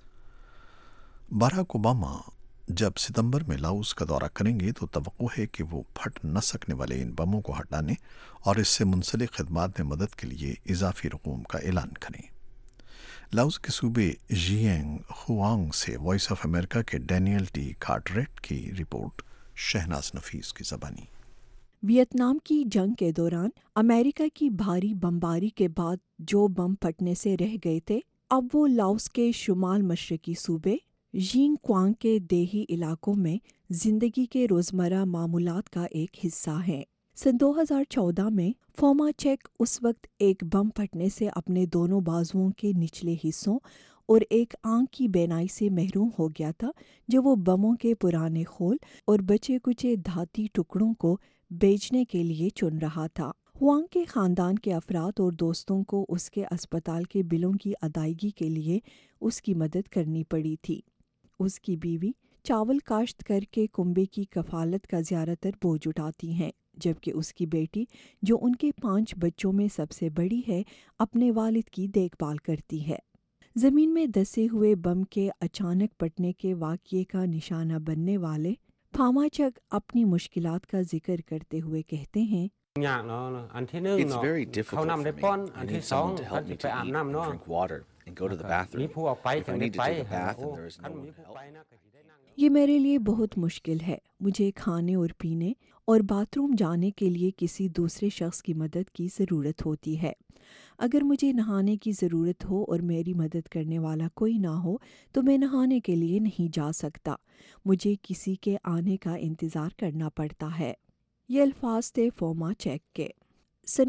बराक ओबामा जब सितंबर में लाओस का दौरा करेंगे तो तवक्को है कि वो फट न सकने वाले इन बमों को हटाने और इससे मुंसलिक खिदमात में मदद के लिए इजाफी रकूम का ऐलान करें। लाओस के सूबे जियांग हुआंग से वॉइस ऑफ अमेरिका के डैनियल टी कार्टरेट की रिपोर्ट, शहनाज नफीस की ज़बानी। वियतनाम की जंग के दौरान अमेरिका की भारी बमबारी के बाद जो बम फटने से रह गए थे, अब वो लाओस के शुमाल मशरकी सूबे यिंग क्वांग के देही इलाकों में जिंदगी के रोजमर्रा मामूलात का एक हिस्सा है। सन 2014 में फोमा चेक उस वक्त एक बम फटने से अपने दोनों बाजुओं के निचले हिस्सों और एक आंख की बेनाई से महरूम हो गया था, जो वो बमों के पुराने खोल और बचे कुचे धाती टुकड़ों को बेचने के लिए चुन रहा था। हुआंग के खानदान के अफराद और दोस्तों को उसके अस्पताल के बिलों की अदायगी के लिए उसकी मदद करनी पड़ी थी। उसकी बीवी चावल काश्त करके कुंबे की कफालत का ज़्यादातर बोझ उठाती हैं, जबकि उसकी बेटी, जो उनके 5 बच्चों में सबसे बड़ी है, अपने वालिद की देखभाल करती है। ज़मीन में धंसे हुए बम के अचानक फटने के वाक़ये का निशाना बनने वाले फामाचक अपनी मुश्किलात का जिक्र करते हुए कहते हैं, It's very difficult for me. I need someone to help me to eat and drink water and go to the bathroom. If I need to take a bath and there is no one to help. یہ میرے لیے بہت مشکل ہے. مجھے کھانے اور پینے اور باتھ روم جانے کے لیے کسی دوسرے شخص کی مدد کی ضرورت ہوتی ہے. اگر مجھے نہانے کی ضرورت ہو اور میری مدد کرنے والا کوئی نہ ہو تو میں نہانے کے لیے نہیں جا سکتا. مجھے کسی کے آنے کا انتظار کرنا پڑتا ہے. یہ الفاظ تھے فوما چیک کے. سن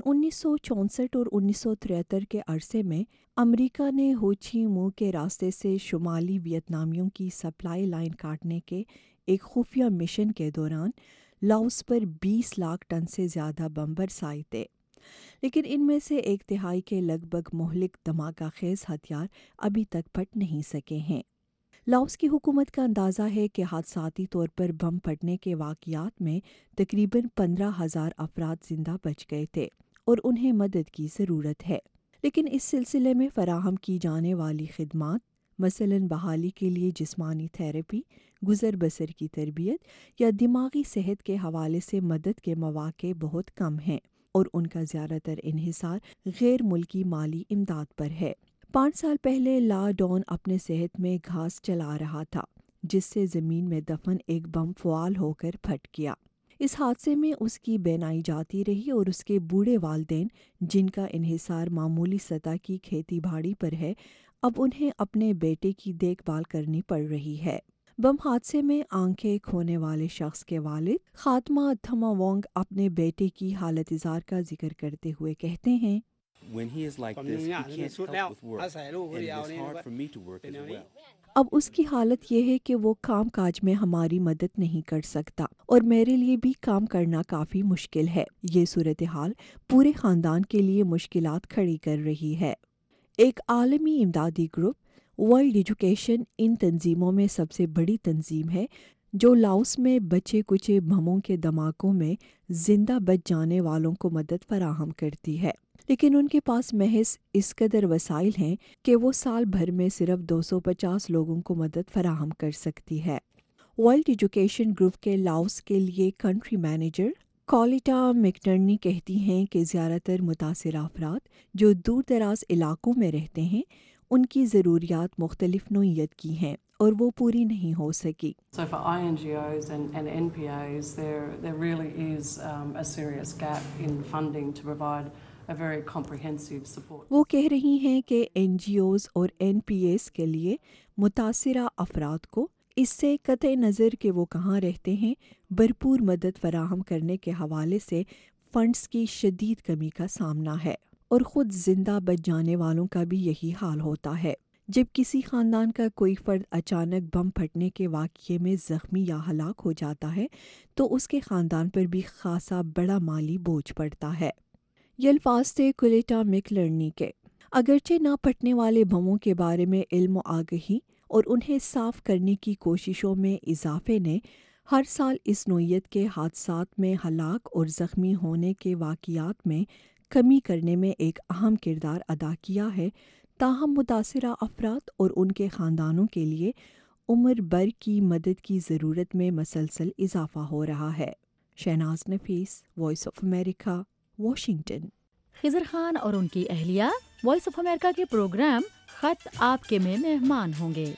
1964 اور 1973 کے عرصے میں امریکہ نے ہو چی منہ کے راستے سے شمالی ویتنامیوں کی سپلائی لائن کاٹنے کے ایک خفیہ مشن کے دوران لاؤس پر 20 لاکھ ٹن سے زیادہ بم برسائے تھے. لیکن ان میں سے 1/3 کے لگ بھگ مہلک دھماکہ خیز ہتھیار ابھی تک پھٹ نہیں سکے ہیں. لاؤس کی حکومت کا اندازہ ہے کہ حادثاتی طور پر بم پھٹنے کے واقعات میں تقریباً 15,000 افراد زندہ بچ گئے تھے اور انہیں مدد کی ضرورت ہے. لیکن اس سلسلے میں فراہم کی جانے والی خدمات مثلاً بحالی کے لیے جسمانی تھراپی، گزر بسر کی تربیت یا دماغی صحت کے حوالے سے مدد کے مواقع بہت کم ہیں اور ان کا زیادہ تر انحصار غیر ملکی مالی امداد پر ہے. 5 سال پہلے لا ڈون اپنے صحت میں گھاس چلا رہا تھا جس سے زمین میں دفن ایک بم فعال ہو کر پھٹ گیا. اس حادثے میں اس کی بینائی جاتی رہی اور اس کے بوڑھے والدین جن کا انحصار معمولی سطح کی کھیتی باڑی پر ہے اب انہیں اپنے بیٹے کی دیکھ بھال کرنی پڑ رہی ہے. بم حادثے میں آنکھیں کھونے والے شخص کے والد خاتمہ تھما وانگ اپنے بیٹے کی حالت اظہار کا ذکر کرتے ہوئے کہتے ہیں When he is like this, he can't help with work, and it is hard for me to work as well. اب اس کی حالت یہ ہے کہ وہ کام کاج میں ہماری مدد نہیں کر سکتا اور میرے لیے بھی کام کرنا کافی مشکل ہے. یہ صورتحال پورے خاندان کے لیے مشکلات کھڑی کر رہی ہے. ایک عالمی امدادی گروپ ورلڈ ایجوکیشن ان تنظیموں میں سب سے بڑی تنظیم ہے جو لاؤس میں بچے کچے بموں کے دھماکوں میں زندہ بچ جانے والوں کو مدد فراہم کرتی ہے. لیکن ان کے پاس محض اس قدر وسائل ہیں کہ وہ سال بھر میں صرف 250 لوگوں کو مدد فراہم کر سکتی ہے. ورلڈ ایجوکیشن گروپ کے لاؤس کے لیے کنٹری مینیجر کولیٹا میکٹرنی کہتی ہیں کہ زیادہ تر متاثرہ افراد جو دور دراز علاقوں میں رہتے ہیں ان کی ضروریات مختلف نوعیت کی ہیں اور وہ پوری نہیں ہو سکی. So for INGOs and NPAs, there really is a serious gap in funding to provide a very comprehensive support. وہ کہہ رہی ہیں کہ این جی اوز اور این پی ایس کے لیے متاثرہ افراد کو اس سے قطع نظر کہ وہ کہاں رہتے ہیں بھرپور مدد فراہم کرنے کے حوالے سے فنڈز کی شدید کمی کا سامنا ہے اور خود زندہ بچ جانے والوں کا بھی یہی حال ہوتا ہے. جب کسی خاندان کا کوئی فرد اچانک بم پھٹنے کے واقعے میں زخمی یا ہلاک ہو جاتا ہے تو اس کے خاندان پر بھی خاصا بڑا مالی بوجھ پڑتا ہے. یہ الفاظ تھے کولیٹا میکلرنی کے. اگرچہ نہ پھٹنے والے بموں کے بارے میں علم و آگہی اور انہیں صاف کرنے کی کوششوں میں اضافے نے ہر سال اس نوعیت کے حادثات میں ہلاک اور زخمی ہونے کے واقعات میں کمی کرنے میں ایک اہم کردار ادا کیا ہے، تاہم متاثرہ افراد اور ان کے خاندانوں کے لیے عمر بھر کی مدد کی ضرورت میں مسلسل اضافہ ہو رہا ہے. Shahnaz Nafees, voice of America, Washington. Khizr Khan اور ان کی اہلیہ وائس آف امریکہ کے پروگرام خط آپ کے میں مہمان ہوں گے.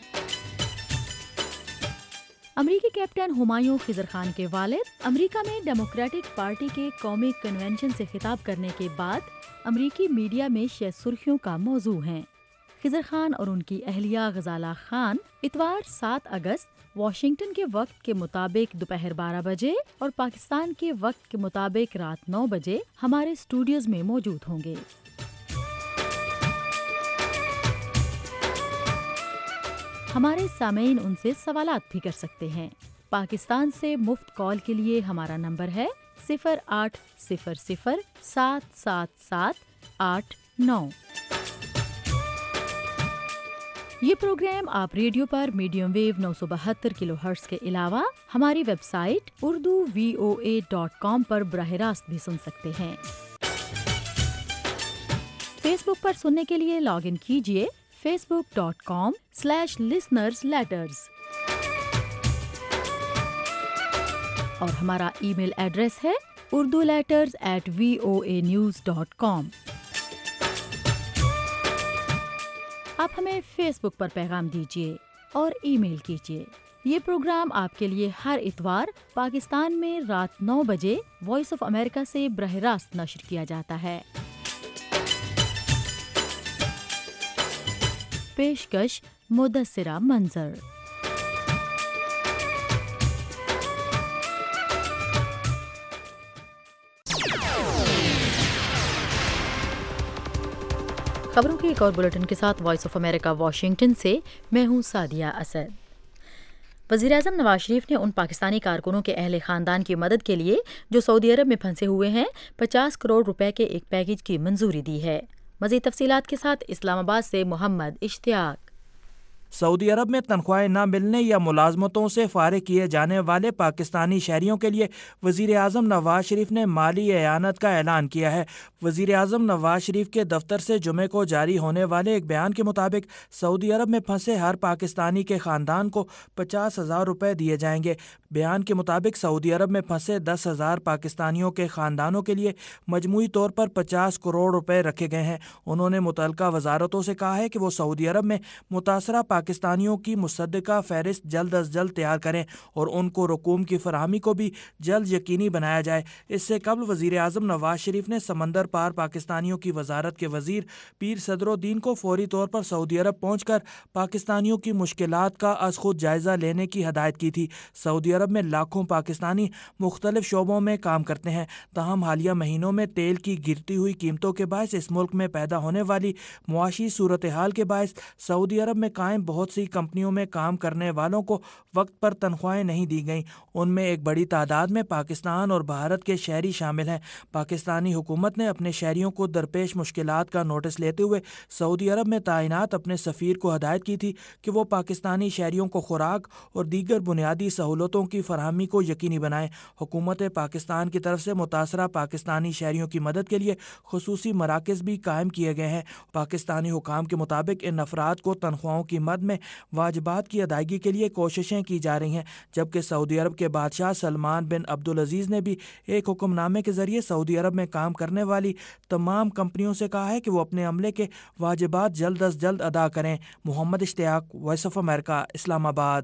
امریکی کیپٹن ہمایوں خضر خان کے والد امریکہ میں ڈیموکریٹک پارٹی کے قومی کنونشن سے خطاب کرنے کے بعد امریکی میڈیا میں شہ سرخیوں کا موضوع ہیں. خضر خان اور ان کی اہلیہ غزالہ خان اتوار 7 اگست واشنگٹن کے وقت کے مطابق دوپہر 12 بجے اور پاکستان کے وقت کے مطابق رات 9 بجے ہمارے اسٹوڈیوز میں موجود ہوں گے. ہمارے سامعین ان سے سوالات بھی کر سکتے ہیں. پاکستان سے مفت کال کے لیے ہمارا نمبر ہے 0800 777 89. یہ پروگرام آپ ریڈیو پر میڈیم ویو 972 کلو ہرٹز کے علاوہ ہماری ویب سائٹ urduvoa.com پر براہ راست بھی سن سکتے ہیں. فیس بک پر سننے کے لیے لاگ ان کیجیے facebook.com/listenersletters اور ہمارا ای میل ایڈریس ہے urduletters@voanews.com. آپ ہمیں فیس بک پر پیغام دیجیے اور ای میل کیجیے. یہ پروگرام آپ کے لیے ہر اتوار پاکستان میں رات 9 بجے وائس آف امریکہ سے براہ راست نشر کیا جاتا ہے۔ پیشکش مدثرہ منظر۔ خبروں کے ایک اور بلیٹن کے ساتھ وائس آف امریکہ واشنگٹن سے میں ہوں سعدیہ اسد۔ وزیراعظم نواز شریف نے ان پاکستانی کارکنوں کے اہل خاندان کی مدد کے لیے جو سعودی عرب میں پھنسے ہوئے ہیں 50 کروڑ روپے کے ایک پیکیج کی منظوری دی ہے۔ مزید تفصیلات کے ساتھ اسلام آباد سے محمد اشتیاق۔ سعودی عرب میں تنخواہیں نہ ملنے یا ملازمتوں سے فارغ کیے جانے والے پاکستانی شہریوں کے لیے وزیر اعظم نواز شریف نے مالی اعانت کا اعلان کیا ہے۔ وزیر اعظم نواز شریف کے دفتر سے جمعے کو جاری ہونے والے ایک بیان کے مطابق سعودی عرب میں پھنسے ہر پاکستانی کے خاندان کو 50,000 روپے دیے جائیں گے۔ بیان کے مطابق سعودی عرب میں پھنسے 10,000 پاکستانیوں کے خاندانوں کے لیے مجموعی طور پر 50 کروڑ روپے رکھے گئے ہیں۔ انہوں نے متعلقہ وزارتوں سے کہا ہے کہ وہ سعودی عرب میں متاثرہ پاکستانیوں کی مصدقہ فہرست جلد از جلد تیار کریں اور ان کو رقوم کی فراہمی کو بھی جلد یقینی بنایا جائے۔ اس سے قبل وزیر اعظم نواز شریف نے سمندر پار پاکستانیوں کی وزارت کے وزیر پیر صدر الدین کو فوری طور پر سعودی عرب پہنچ کر پاکستانیوں کی مشکلات کا از خود جائزہ لینے کی ہدایت کی تھی۔ سعودی عرب میں لاکھوں پاکستانی مختلف شعبوں میں کام کرتے ہیں، تاہم حالیہ مہینوں میں تیل کی گرتی ہوئی قیمتوں کے باعث اس ملک میں پیدا ہونے والی معاشی صورتحال کے باعث سعودی عرب میں قائم بہت سی کمپنیوں میں کام کرنے والوں کو وقت پر تنخواہیں نہیں دی گئیں۔ ان میں ایک بڑی تعداد میں پاکستان اور بھارت کے شہری شامل ہیں۔ پاکستانی حکومت نے اپنے شہریوں کو درپیش مشکلات کا نوٹس لیتے ہوئے سعودی عرب میں تعینات اپنے سفیر کو ہدایت کی تھی کہ وہ پاکستانی شہریوں کو خوراک اور دیگر بنیادی سہولتوں کی فراہمی کو یقینی بنائیں۔ حکومت پاکستان کی طرف سے متاثرہ پاکستانی شہریوں کی مدد کے لیے خصوصی مراکز بھی قائم کیے گئے ہیں۔ پاکستانی حکام کے مطابق ان افراد کو تنخواہوں کی مد میں واجبات کی ادائیگی کے لیے کوششیں کی جا رہی ہیں، جبکہ سعودی عرب کے بادشاہ سلمان بن عبدالعزیز نے بھی ایک حکم نامے کے ذریعے سعودی عرب میں کام کرنے والی تمام کمپنیوں سے کہا ہے کہ وہ اپنے عملے کے واجبات جلد از جلد ادا کریں۔ محمد اشتیاق، وائس آف امریکہ، اسلام آباد۔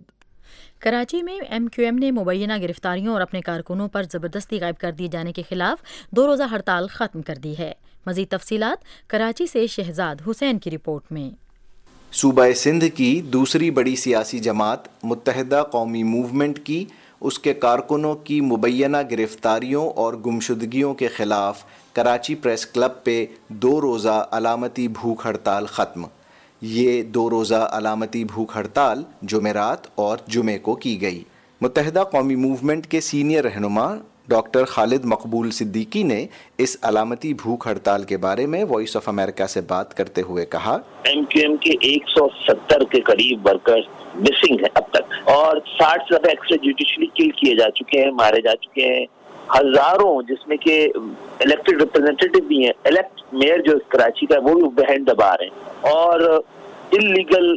کراچی میں MQM نے مبینہ گرفتاریوں اور اپنے کارکنوں پر زبردستی غائب کر دیے جانے کے خلاف 2 روزہ ہڑتال ختم کر دی ہے۔ مزید تفصیلات کراچی سے شہزاد حسین کی رپورٹ میں۔ صوبہ سندھ کی دوسری بڑی سیاسی جماعت متحدہ قومی موومنٹ کی اس کے کارکنوں کی مبینہ گرفتاریوں اور گمشدگیوں کے خلاف کراچی پریس کلب پہ 2 روزہ علامتی بھوک ہڑتال ختم۔ یہ 2 روزہ علامتی بھوک ہڑتال جمعرات اور جمعے کو کی گئی۔ متحدہ قومی موومنٹ کے سینئر رہنما ڈاکٹر خالد مقبول صدیقی نے اس علامتی بھوک ہڑتال کے بارے میں وائس آف امریکہ سے بات کرتے ہوئے کہا، MQM کے 170 کے قریب ورکرز مسنگ ہیں اب تک، اور 60 سے زیادہ ایکسٹرا جوڈیشلی کل کیے جا چکے ہیں، مارے جا چکے ہیں۔ ہزاروں جس میں کہ الیکٹڈ ریپرزینٹیٹیو بھی ہیں، الیکٹ میئر جو کراچی کا وہ بھی بہن دبا رہے ہیں، اور انلیگل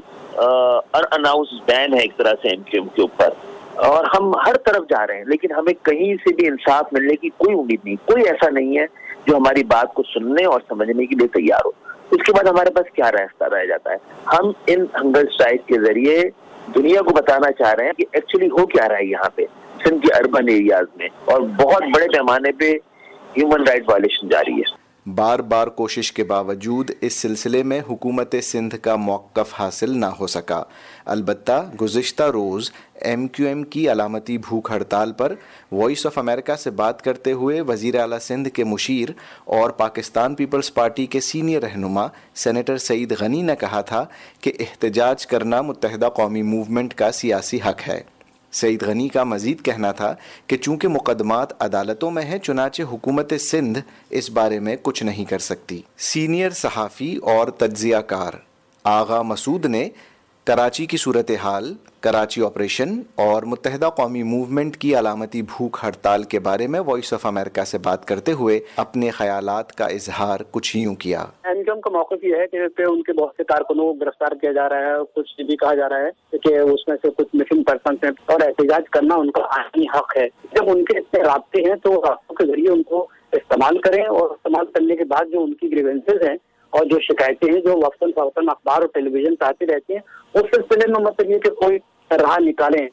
اناؤنس بین ہے ایک طرح سے MQM کے اوپر، اور ہم ہر طرف جا رہے ہیں، لیکن ہمیں کہیں سے بھی انصاف ملنے کی کوئی امید نہیں۔ کوئی ایسا نہیں ہے جو ہماری بات کو سننے اور سمجھنے کے لیے تیار ہو۔ اس کے بعد ہمارے پاس کیا راستہ رہ جاتا ہے؟ ہم ان ہنگر اسٹرائک کے ذریعے دنیا کو بتانا چاہ رہے ہیں کہ ایکچولی ہو کیا رہا ہے یہاں پہ سندھ کے اربن ایریاز میں، اور بہت بڑے پیمانے پہ ہیومن رائٹ وائلیشن جاری ہے۔ بار بار کوشش کے باوجود اس سلسلے میں حکومت سندھ کا موقف حاصل نہ ہو سکا۔ البتہ گزشتہ روز MQM کی علامتی بھوک ہڑتال پر وائس آف امریکہ سے بات کرتے ہوئے وزیر اعلیٰ سندھ کے مشیر اور پاکستان پیپلز پارٹی کے سینئر رہنما سینیٹر سعید غنی نے کہا تھا کہ احتجاج کرنا متحدہ قومی موومنٹ کا سیاسی حق ہے۔ سعید غنی کا مزید کہنا تھا کہ چونکہ مقدمات عدالتوں میں ہیں، چنانچہ حکومت سندھ اس بارے میں کچھ نہیں کر سکتی۔ سینئر صحافی اور تجزیہ کار آغا مسعود نے کراچی کی صورتحال، کراچی آپریشن اور متحدہ قومی موومنٹ کی علامتی بھوک ہڑتال کے بارے میں وائس آف امریکہ سے بات کرتے ہوئے اپنے خیالات کا اظہار کچھ یوں کیا۔ MQM کا موقف یہ ہے کہ ان کے بہت سے کارکنوں کو گرفتار کیا جا رہا ہے، کچھ یہ بھی کہا جا رہا ہے کہ اس میں سے کچھ مسنگ پرسنس ہیں، اور احتجاج کرنا ان کا آئینی حق ہے۔ جب ان کے اتنے رابطے ہیں تو رابطوں کے ذریعے ان کو استعمال کریں، اور استعمال کرنے کے بعد جو ان کی گریونسز ہیں اور جو شکایتیں ہیں جو وقتاً فوقتاً اخبار اور ٹیلی ویژن پہ آتی رہتی ہیں، اس سلسلے میں مطلب یہ کہ کوئی راہ نکالیں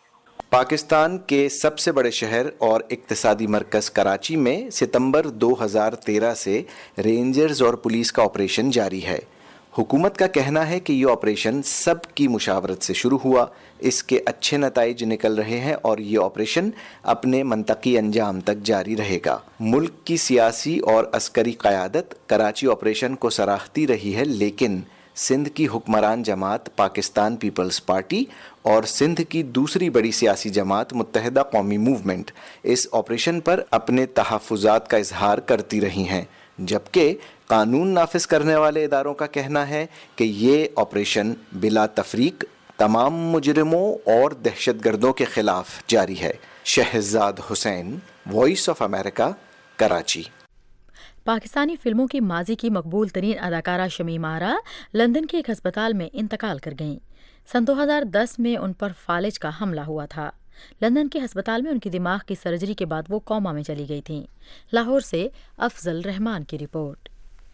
پاکستان کے سب سے بڑے شہر اور اقتصادی مرکز کراچی میں ستمبر 2013 سے رینجرز اور پولیس کا آپریشن جاری ہے۔ حکومت کا کہنا ہے کہ یہ آپریشن سب کی مشاورت سے شروع ہوا، اس کے اچھے نتائج نکل رہے ہیں اور یہ آپریشن اپنے منطقی انجام تک جاری رہے گا۔ ملک کی سیاسی اور عسکری قیادت کراچی آپریشن کو سراہتی رہی ہے، لیکن سندھ کی حکمران جماعت پاکستان پیپلز پارٹی اور سندھ کی دوسری بڑی سیاسی جماعت متحدہ قومی موومنٹ اس آپریشن پر اپنے تحفظات کا اظہار کرتی رہی ہیں، جبکہ قانون نافذ کرنے والے اداروں کا کہنا ہے کہ یہ آپریشن بلا تفریق تمام مجرموں اور دہشت گردوں کے خلاف جاری ہے۔ Shahzad Hussain, voice of America, Karachi. پاکستانی فلموں کی ماضی کی مقبول ترین اداکارہ شمیم آرا لندن کے ایک ہسپتال میں انتقال کر گئیں۔ سن 2010 میں ان پر فالج کا حملہ ہوا تھا۔ لندن کے ہسپتال میں ان کی دماغ کی سرجری کے بعد وہ کوما میں چلی گئی تھیں۔ لاہور سے افضل رحمان کی رپورٹ۔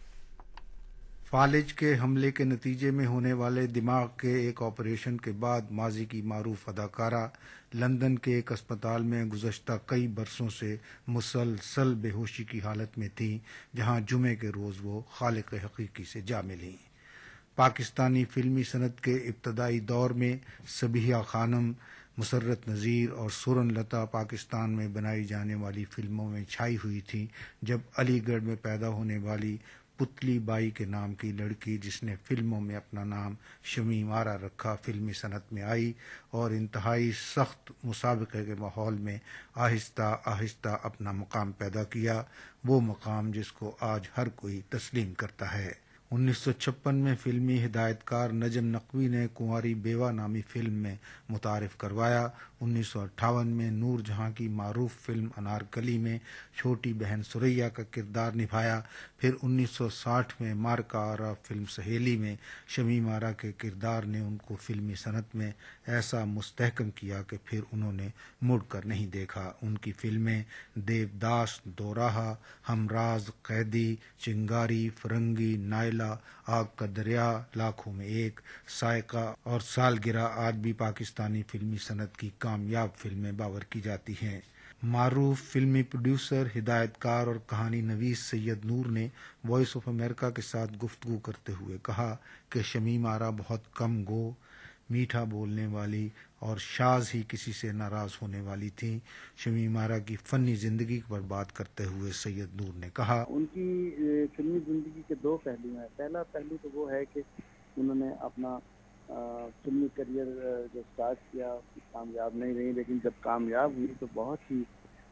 فالج کے حملے کے نتیجے میں ہونے والے دماغ کے ایک آپریشن کے بعد ماضی کی معروف اداکارہ لندن کے ایک اسپتال میں گزشتہ کئی برسوں سے مسلسل بے ہوشی کی حالت میں تھیں، جہاں جمعے کے روز وہ خالق حقیقی سے جا ملیں۔ پاکستانی فلمی صنعت کے ابتدائی دور میں صبیحہ خانم، مسرت نذیر اور سورن لتا پاکستان میں بنائی جانے والی فلموں میں چھائی ہوئی تھیں، جب علی گڑھ میں پیدا ہونے والی پتلی بائی کے نام کی لڑکی، جس نے فلموں میں اپنا نام شمیم آرا رکھا، فلمی صنعت میں آئی اور انتہائی سخت مسابقے کے ماحول میں آہستہ آہستہ اپنا مقام پیدا کیا، وہ مقام جس کو آج ہر کوئی تسلیم کرتا ہے۔ 1956 میں فلمی ہدایت کار نجم نقوی نے کنواری بیوہ نامی فلم میں متعارف کروایا۔ 1958 میں نور جہاں کی معروف فلم انارکلی میں چھوٹی بہن ثریا کا کردار نبھایا۔ پھر 1960 میں مارکا آرا فلم سہیلی میں شمیم آرا کے کردار نے ان کو فلمی صنعت میں ایسا مستحکم کیا کہ پھر انہوں نے مڑ کر نہیں دیکھا۔ ان کی فلمیں دیوداس، دوراہا، ہمراز، قیدی، چنگاری، فرنگی، نائلہ، آگ کا دریا، لاکھوں میں ایک، سائقہ اور سالگرہ آج بھی پاکستانی فلمی صنعت کی کامیاب فلمیں باور کی جاتی ہیں۔ معروف فلمی پروڈیوسر، ہدایت کار اور کہانی نویس سید نور نے وائس آف امریکہ کے ساتھ گفتگو کرتے ہوئے کہا کہ شمیم آرا بہت کم گو، میٹھا بولنے والی اور شاذ ہی کسی سے ناراض ہونے والی تھیں۔ شمیم آرا کی فنی زندگی پر بات کرتے ہوئے سید نور نے کہا، ان کی فلمی زندگی کے دو پہلو ہیں۔ پہلا پہلو تو وہ ہے کہ انہوں نے اپنا فلمی کریئر جو سٹارٹ کیا کامیاب نہیں رہی، لیکن جب کامیاب ہوئی تو بہت ہی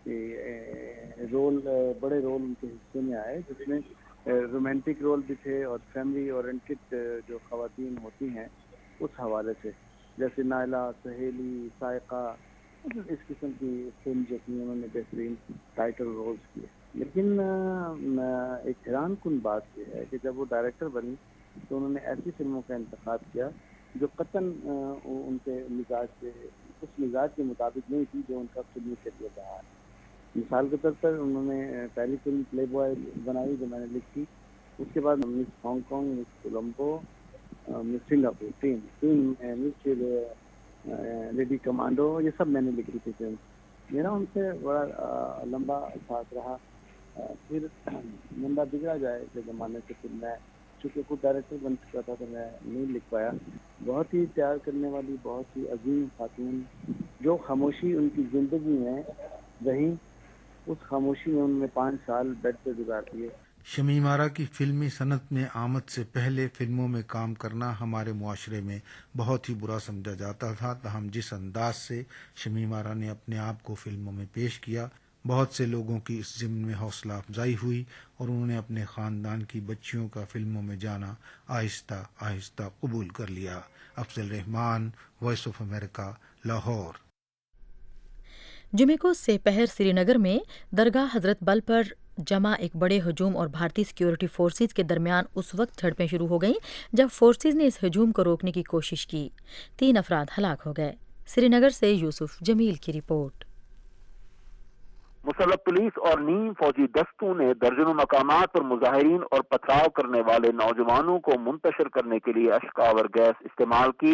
بڑے رول ان کے حصے میں آئے، جس میں رومانٹک رول بھی تھے اور فیملی اورینٹڈ جو خواتین ہوتی ہیں اس حوالے سے، جیسے نائلہ، سہیلی، سائقہ، اس قسم کی فلم جو تھی انہوں نے بہترین ٹائٹل رولز کیے۔ لیکن ایک حیران کن بات یہ ہے کہ جب وہ ڈائریکٹر بنی تو انہوں نے ایسی فلموں کا انتخاب کیا جو قطعاً ان کے مزاج سے، اس مزاج کے مطابق نہیں تھی جو ان کا فلمی کریئر رہا ہے۔ مثال کے طور پر انہوں نے پہلی فلم پلے بوائے بنائی جو میں نے لکھی، اس کے بعد miss Hong Kong, miss Colombo, miss Singapore, تین مس لیڈی کمانڈو، یہ سب میں نے لکھی تھی فلم۔ میرا ان سے بڑا لمبا ساتھ رہا۔ پھر منڈا بگڑا جائے کے زمانے سے پھر میں چونکہ خود ڈائریکٹر بن چکا تھا تو میں نہیں لکھ پایا۔ بہت ہی پیار کرنے والی، بہت ہی عظیم خاتون، جو خاموشی ان کی زندگی میں رہی، اس خاموشی میں انہوں نے 5 سال بیڈ پہ گزار دیے۔ شمیم آرا کی فلمی صنعت میں آمد سے پہلے فلموں میں کام کرنا ہمارے معاشرے میں بہت ہی برا سمجھا جاتا تھا، تاہم جس انداز سے شمیم آرا نے اپنے آپ کو فلموں میں پیش کیا، بہت سے لوگوں کی اس ضمن میں حوصلہ افزائی ہوئی اور انہوں نے اپنے خاندان کی بچیوں کا فلموں میں جانا آہستہ آہستہ قبول کر لیا۔ Afzal Rehman, voice of America, Lahore. جمعے کو سہ پہر سری نگر میں درگاہ حضرت بل پر جمع ایک بڑے ہجوم اور بھارتی سیکورٹی فورسز کے درمیان اس وقت جھڑپیں شروع ہو گئیں جب فورسز نے اس ہجوم کو روکنے کی کوشش کی۔ 3 افراد ہلاک ہو گئے۔ سری نگر سے یوسف جمیل کی رپورٹ۔ مسلح پولیس اور نیم فوجی دستوں نے درجنوں مقامات پر مظاہرین اور پتھراؤ کرنے والے نوجوانوں کو منتشر کرنے کے لیے اشک آور گیس استعمال کی۔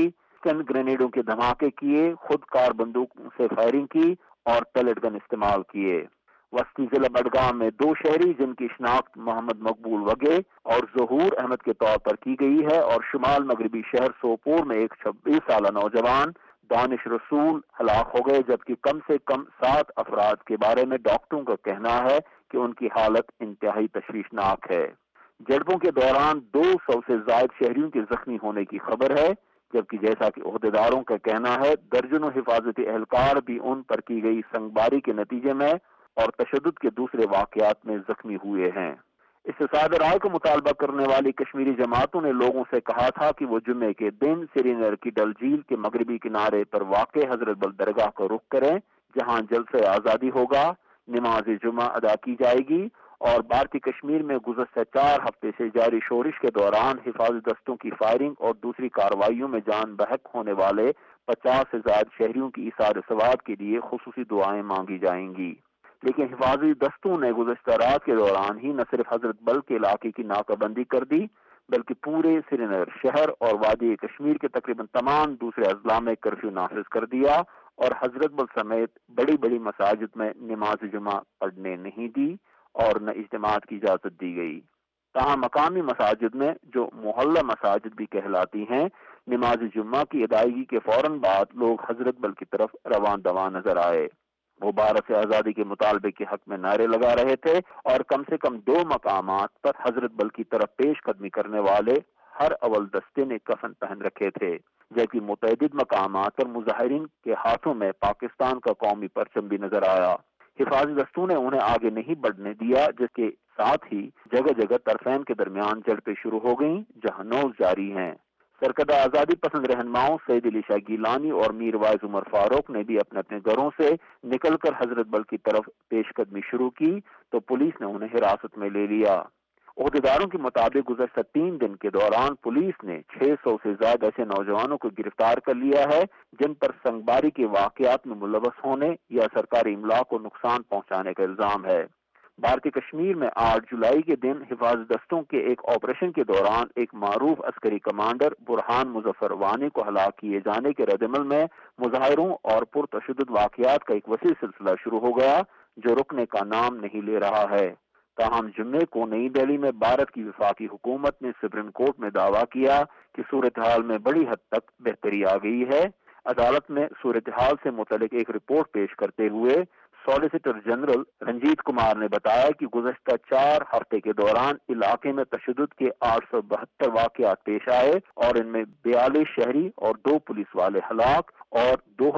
कैप्सिकन ग्रेनेडों के धमाके किए, खुद कार बंदूक से फायरिंग की और पैलेट गन इस्तेमाल किए। वस्ती जिला बडगाम में 2 शहरी जिनकी शिनाख्त मोहम्मद मकबूल वगे और ज़हूर अहमद के तौर पर की गई है और शुमाल मगरबी शहर सोपोर में एक 26 साल नौजवान दानिश रसूल हलाक हो गए, जबकि कम से कम 7 अफराद के बारे में डॉक्टरों का कहना है कि उनकी हालत इंतहाई तशवीशनाक है। झड़पों के दौरान 200 से ज्यादा शहरियों के जख्मी होने की खबर है, जबकि जैसा कि ओहदेदारों का कहना है दर्जनों हिफाजती एहलकार भी उन पर की गई संगबारी के नतीजे में और तशद्दुद के दूसरे वाकयात में जख्मी हुए हैं। इससे सादे राय को मुतालबा करने वाली कश्मीरी जमातों ने लोगों से कहा था कि वो जुम्मे के दिन श्रीनगर की डल झील के मगरबी किनारे पर वाक़े हजरत बल दरगाह को रुख करें, जहां जलसे आज़ादी होगा, नमाज जुमा अदा की जाएगी और भारतीय कश्मीर में गुज़श्ता 4 हफ्ते से जारी शोरिश के दौरान हिफाजती दस्तों की फायरिंग और दूसरी कार्रवाइयों में जान बहक होने वाले 50 से ज्यादा शहरियों की इसार सवाब के लिए खुसूसी दुआएं मांगी जाएंगी। लेकिन हिफाजती दस्तों ने गुज़श्ता रात के दौरान ही न सिर्फ हजरत बल के इलाके की नाकाबंदी कर दी, बल्कि पूरे श्रीनगर शहर और वादी कश्मीर के तकरीबन तमाम दूसरे अजला में कर्फ्यू नाफिज कर दिया और हजरत बल समेत बड़ी बड़ी मसाजिद में नमाज जुमा पढ़ने नहीं दी और न इज्तिमात की इजाजत दी गई। तहाँ मकामी मसाजिद में, जो मोहल्ला मसाजिद भी कहलाती हैं, नमाज जुम्मा की अदायगी के फौरन बाद लोग हजरत बल की तरफ रवान दवा नजर आए। वो भारत से आज़ादी के मुतालबे के हक में नारे लगा रहे थे और कम से कम 2 मकामात पर हजरत बल की तरफ पेश कदमी करने वाले हर अव्वल दस्ते ने कफन पहन रखे थे, जबकि मुतअद्दिद मकामात पर मुजाहिरीन के हाथों में पाकिस्तान का कौमी परचम भी नजर आया। हिफाजती दस्तों ने उन्हें आगे नहीं बढ़ने दिया, जिसके साथ ही जगह जगह तरफैन के दरमियान झड़पें शुरू हो गईं, जहां नौज जारी हैं। सरकदा आज़ादी पसंद रहनुमाओं सईद अली शाह गिलानी और मीर वाइज उमर फारूक ने भी अपने अपने घरों से निकलकर हजरत बल की तरफ पेशकदमी शुरू की तो पुलिस ने उन्हें हिरासत में ले लिया। ओहदेदारों के मुताबिक गुज़श्ता 3 दिन के दौरान पुलिस ने 600 से ज्यादा ऐसे नौजवानों को गिरफ्तार कर लिया है जिन पर संगबारी के वाकयात में मुलव्वस होने या सरकारी इमला को नुकसान पहुंचाने का इल्जाम है। भारतीय कश्मीर में 8 जुलाई के दिन हिफाजती दस्तों के एक ऑपरेशन के दौरान एक मारूफ अस्करी कमांडर बुरहान मुजफ्फर वानी को हलाक किए जाने के रद्दमल में मुजाहिरों और पुरतशद्दुद वाकयात का एक वसी सिलसिला शुरू हो गया, जो रुकने का नाम नहीं ले रहा है। ताहम जुम्मे को नई दिल्ली में भारत की वफाकी हुकूमत ने सुप्रीम कोर्ट में दावा किया कि सूरत हाल में बड़ी हद तक बेहतरी आ गई है। अदालत में सूरत हाल से मुतल्लिक एक रिपोर्ट पेश करते हुए सॉलिसिटर जनरल रंजीत कुमार ने बताया कि गुज़श्ता 4 हफ्ते के दौरान इलाके में तशद्दुद के 872 वाकयात पेश आए और इनमें 42 शहरी और 2 पुलिस वाले हलाक और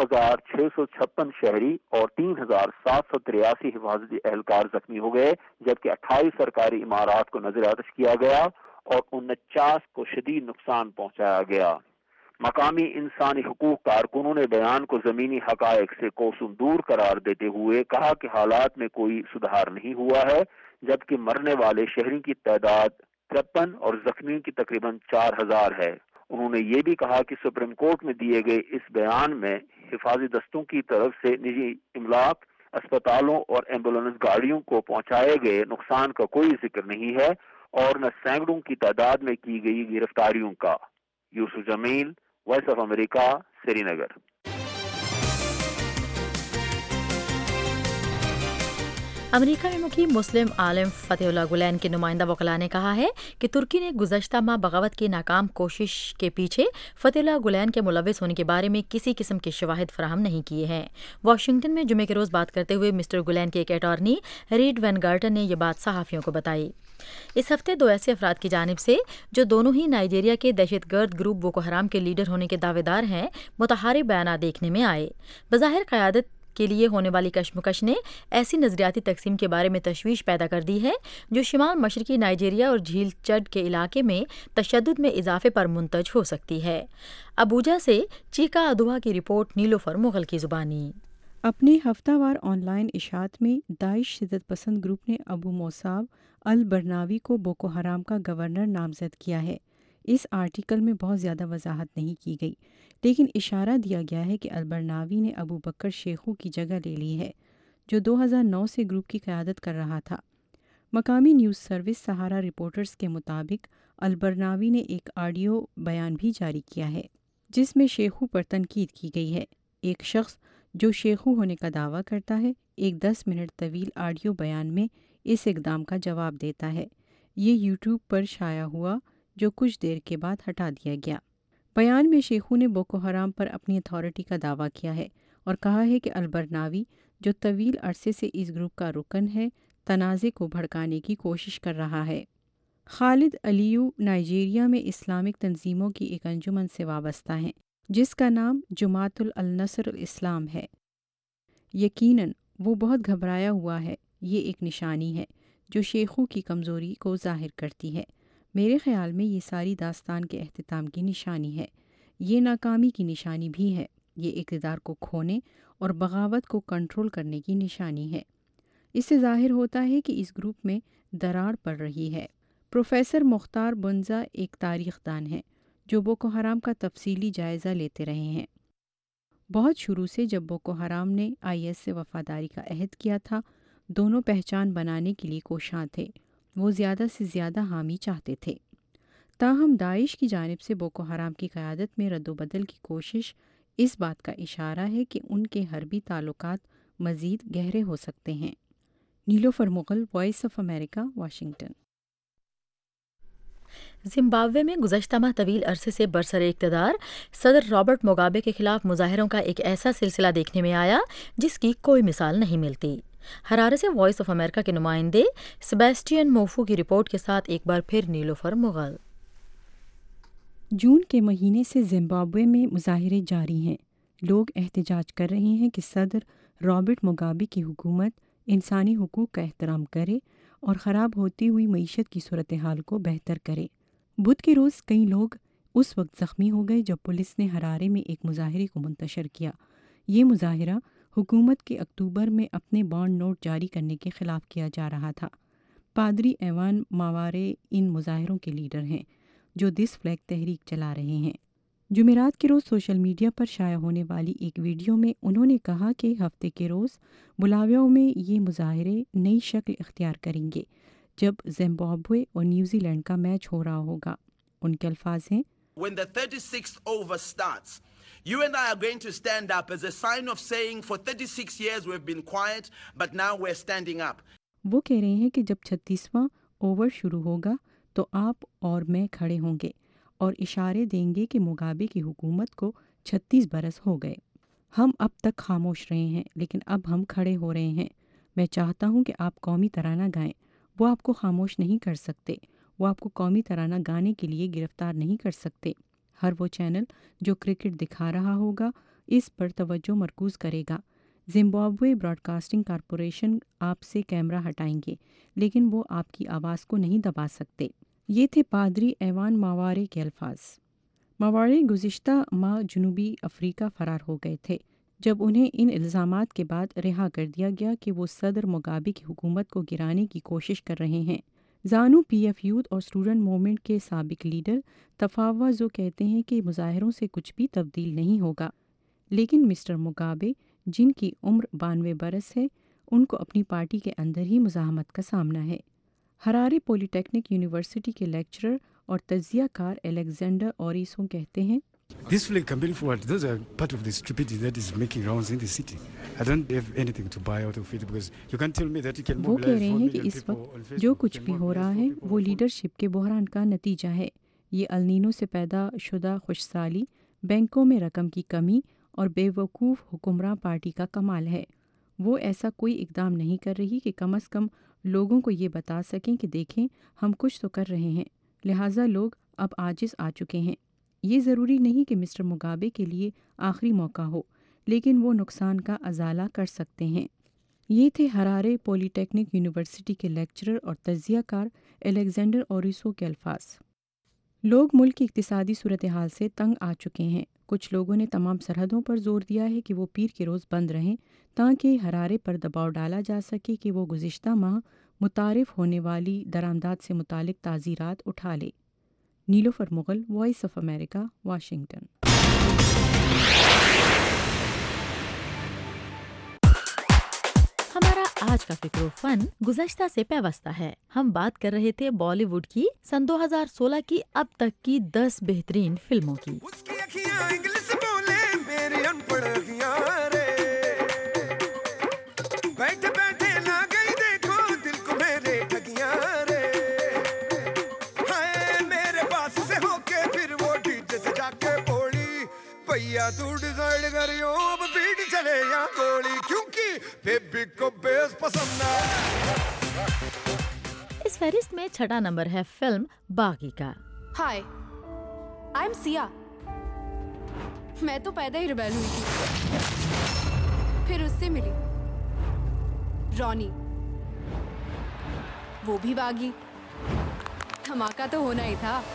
2656 शहरी और 3783 हिफाजती एहलकार जख्मी हो गए, जबकि 28 सरकारी इमारात को नजर आतश किया गया और 49 को शदीद नुकसान पहुंचाया गया। मकामी इंसानी हुकूक कारकुनों ने बयान को जमीनी हकायक से कोसों दूर करार देते हुए कहा कि हालात में कोई सुधार नहीं हुआ है, जबकि मरने वाले शहरी की तादाद 53 और जख्मियों की तकरीबन 4000 है। उन्होंने ये भी कहा कि सुप्रीम कोर्ट में दिए गए इस बयान में हिफाजती दस्तों की तरफ से निजी इमलाक, अस्पतालों और एम्बुलेंस गाड़ियों को पहुंचाए गए नुकसान का कोई जिक्र नहीं है और न सैकड़ों की तादाद में की गई गिरफ्तारियों का। Yusuf Jameel, voice of America, Srinagar. America में मुकीम मुस्लिम आलिम फतेहुल्लाह गुलैन के नुमाइंदा वकला ने कहा है कि तुर्की ने गुज़श्ता माह बगावत की नाकाम कोशिश के पीछे फतेहुल्लाह गुलैन के मुलव्विस होने के बारे में किसी किस्म के शवाहिद फराहम नहीं किए हैं। वाशिंगटन में जुमे के रोज़ बात करते हुए मिस्टर गुलैन के एक अटॉर्नी रीड वैन गार्टन ने यह बात सहाफ़ियों को बताई। इस हफ्ते 2 ऐसे अफराद की जानिब से जो दोनों ही नाइजीरिया के दहशतगर्द ग्रुप बोको हराम के लीडर होने के दावेदार हैं, मुतहारिब बयान देखने में आए। बज़ाहिर क़यादत के लिए होने वाली कशमकश ने ऐसी नजरियाती तकसीम के बारे में तशवीश पैदा कर दी है जो शिमाल मशरकी नाइजीरिया और झील चड के इलाके में तशद्दुद में इजाफे पर मुंतज हो सकती है। अबूजा से चीका अदुआ की रिपोर्ट, नीलोफर मुगल की जुबानी। अपने हफ्तावार ऑनलाइन इशात में दाइश शिदत पसंद ग्रुप ने अबू मौसाब अल बरनावी को बोको हराम का गवर्नर नामजद किया है। इस आर्टिकल में बहुत ज़्यादा वजाहत नहीं की गई, लेकिन इशारा दिया गया है कि अल बरनावी ने अबू बकर शेखू की जगह ले ली है, जो 2009 से ग्रुप की क़यादत कर रहा था। मकामी न्यूज़ सर्विस सहारा रिपोर्टर्स के मुताबिक अल बरनावी ने एक ऑडियो बयान भी जारी किया है, جس میں شیخو پر تنقید کی گئی ہے۔ ایک شخص جو شیخو ہونے کا دعویٰ کرتا ہے ایک 10 منٹ طویل آڈیو بیان میں اس اقدام کا جواب دیتا ہے۔ یہ یوٹیوب پر شائع ہوا جو کچھ دیر کے بعد ہٹا دیا گیا۔ بیان میں شیخو نے بوکو حرام پر اپنی اتھارٹی کا دعویٰ کیا ہے اور کہا ہے کہ البرناوی جو طویل عرصے سے اس گروپ کا رکن ہے تنازع کو بھڑکانے کی کوشش کر رہا ہے۔ خالد علیو نائجیریا میں اسلامک تنظیموں کی ایک انجمن سے وابستہ ہیں جس کا نام جماعت النصر الاسلام ہے۔ یقیناً وہ بہت گھبرایا ہوا ہے۔ یہ ایک نشانی ہے جو شیخو کی کمزوری کو ظاہر کرتی ہے۔ میرے خیال میں یہ ساری داستان کے اختتام کی نشانی ہے۔ یہ ناکامی کی نشانی بھی ہے۔ یہ اقتدار کو کھونے اور بغاوت کو کنٹرول کرنے کی نشانی ہے۔ اس سے ظاہر ہوتا ہے کہ اس گروپ میں دراڑ پڑ رہی ہے۔ پروفیسر مختار بنزا ایک تاریخ دان ہیں جو بوکو حرام کا تفصیلی جائزہ لیتے رہے ہیں۔ بہت شروع سے جب بوکو حرام نے IS سے وفاداری کا عہد کیا تھا دونوں پہچان بنانے کے لیے کوشاں تھے۔ وہ زیادہ سے زیادہ حامی چاہتے تھے۔ تاہم داعش کی جانب سے بوکو حرام کی قیادت میں رد و بدل کی کوشش اس بات کا اشارہ ہے کہ ان کے حربی تعلقات مزید گہرے ہو سکتے ہیں۔ Nilofar Mughal, voice of America, Washington. Zimbabwe میں گزشتہ ماہ طویل عرصے سے برسر اقتدار صدر رابرٹ موگابے کے خلاف مظاہروں کا ایک ایسا سلسلہ دیکھنے میں آیا جس کی کوئی مثال نہیں ملتی۔ ہرارے سے وائس آف امریکہ کے نمائندے سیباسٹین موفو کی رپورٹ کے ساتھ ایک بار پھر نیلوفر مغل۔ جون کے مہینے سے زمبابوے میں مظاہرے جاری ہیں۔ لوگ احتجاج کر رہے ہیں کہ صدر رابرٹ موگابے کی حکومت انسانی حقوق کا احترام کرے اور خراب ہوتی ہوئی معیشت کی صورتحال کو بہتر کرے۔ بدھ کے روز کئی لوگ اس وقت زخمی ہو گئے جب پولیس نے ہرارے میں ایک مظاہرے کو منتشر کیا۔ یہ مظاہرہ حکومت کے اکتوبر میں اپنے بانڈ نوٹ جاری کرنے کے خلاف کیا جا رہا تھا۔ پادری ایوان ماوارے ان مظاہروں کے لیڈر ہیں جو دس فلیگ تحریک چلا رہے ہیں۔ جمعرات کے روز سوشل میڈیا پر شائع ہونے والی ایک ویڈیو میں انہوں نے کہا کہ ہفتے کے روز بلاویو میں یہ مظاہرے نئی شکل اختیار کریں گے جب زمبابوے اور نیوزی لینڈ کا میچ ہو رہا ہوگا۔ ان کے الفاظ ہیں When the 36th over starts, you and I are going to stand up as a sign of saying for 36 years we've been quiet, but now we're standing up. وہ کہہ رہے ہیں کہ جب 36واں اوور شروع ہوگا تو آپ اور میں کھڑے ہوں گے اور اشارے دیں گے کہ موگابے کی حکومت کو 36 برس ہو گئے۔ ہم اب تک خاموش رہے ہیں لیکن اب ہم کھڑے ہو رہے ہیں۔ میں چاہتا ہوں کہ آپ قومی ترانہ گائیں۔ وہ آپ کو خاموش نہیں کر سکتے۔ وہ آپ کو قومی ترانہ گانے کے لیے گرفتار نہیں کر سکتے۔ ہر وہ چینل جو کرکٹ دکھا رہا ہوگا اس پر توجہ مرکوز کرے گا۔ زمبابوے براڈ کاسٹنگ کارپوریشن آپ سے کیمرہ ہٹائیں گے لیکن وہ آپ کی آواز کو نہیں دبا سکتے۔ یہ تھے پادری ایوان ماوارے کے الفاظ۔ ماوارے گزشتہ ماہ جنوبی افریقہ فرار ہو گئے تھے جب انہیں ان الزامات کے بعد رہا کر دیا گیا کہ وہ صدر موگابے کی حکومت کو گرانے کی کوشش کر رہے ہیں۔ زانو PF یوتھ اور اسٹوڈنٹ موومنٹ کے سابق لیڈر تفاوا زو کہتے ہیں کہ مظاہروں سے کچھ بھی تبدیل نہیں ہوگا، لیکن مسٹر موگابے جن کی عمر 92 برس ہے ان کو اپنی پارٹی کے اندر ہی مزاحمت کا سامنا ہے۔ ہرارے پولی ٹیکنک یونیورسٹی کے لیکچرر اور تجزیہ کار الیگزینڈر اوریسو کہتے ہیں This flag campaign forward, those are part of the stupidity that is making rounds in the city. I don't have anything to buy out of it because you can't tell me that you can وہ کہہ mobilize رہے 4 ہیں کہ million اس people وقت on Facebook. جو کچھ بھی ہو رہا ہے وہ لیڈرشپ کے بحران کا نتیجہ ہے۔ یہ النینو سے پیدا شدہ خوش سالی، بینکوں میں رقم کی کمی اور بے وقوف حکمراں پارٹی کا کمال ہے۔ وہ ایسا کوئی اقدام نہیں کر رہی کہ کم از کم لوگوں کو یہ بتا سکیں کہ دیکھیں ہم کچھ تو کر رہے ہیں، لہٰذا لوگ اب عاجز آ چکے ہیں۔ یہ ضروری نہیں کہ مسٹر موگابے کے لیے آخری موقع ہو، لیکن وہ نقصان کا ازالہ کر سکتے ہیں۔ یہ تھے ہرارے پولی ٹیکنک یونیورسٹی کے لیکچرر اور تجزیہ کار الیگزینڈر اوریسو کے الفاظ۔ لوگ ملک کی اقتصادی صورتحال سے تنگ آ چکے ہیں۔ کچھ لوگوں نے تمام سرحدوں پر زور دیا ہے کہ وہ پیر کے روز بند رہیں تاکہ ہرارے پر دباؤ ڈالا جا سکے کہ وہ گزشتہ ماہ متعارف ہونے والی درآمدات سے متعلق تعزیرات اٹھا لے۔ Nilofar Mughal, voice of America, Washington. ہمارا آج کا فکر و فن گزشتہ سے پیوستہ ہے۔ ہم بات کر رہے تھے بالی ووڈ کی سن 2016 کی اب تک کی 10 بہترین فلموں کی۔ इंग्लिश बोले मेरी अनपढ़ अखियां रे, बैठे बैठे ला गई देखो दिल को मेरे ठगियां रे, हाय मेरे पास से होके फिर वो डीजे से जाके बोली भैया तू डिसाइड करियो अब बीट चले या गोली, क्योंकि बेबी को बेस पसंद है। इस फहरिस्त में छठा नंबर है फिल्म बागी का। Hi, I am Siya. मैं तो पैदा ही रिबेल हुई थी, फिर उससे मिली रॉनी, वो भी बागी। धमाका तो होना ही था।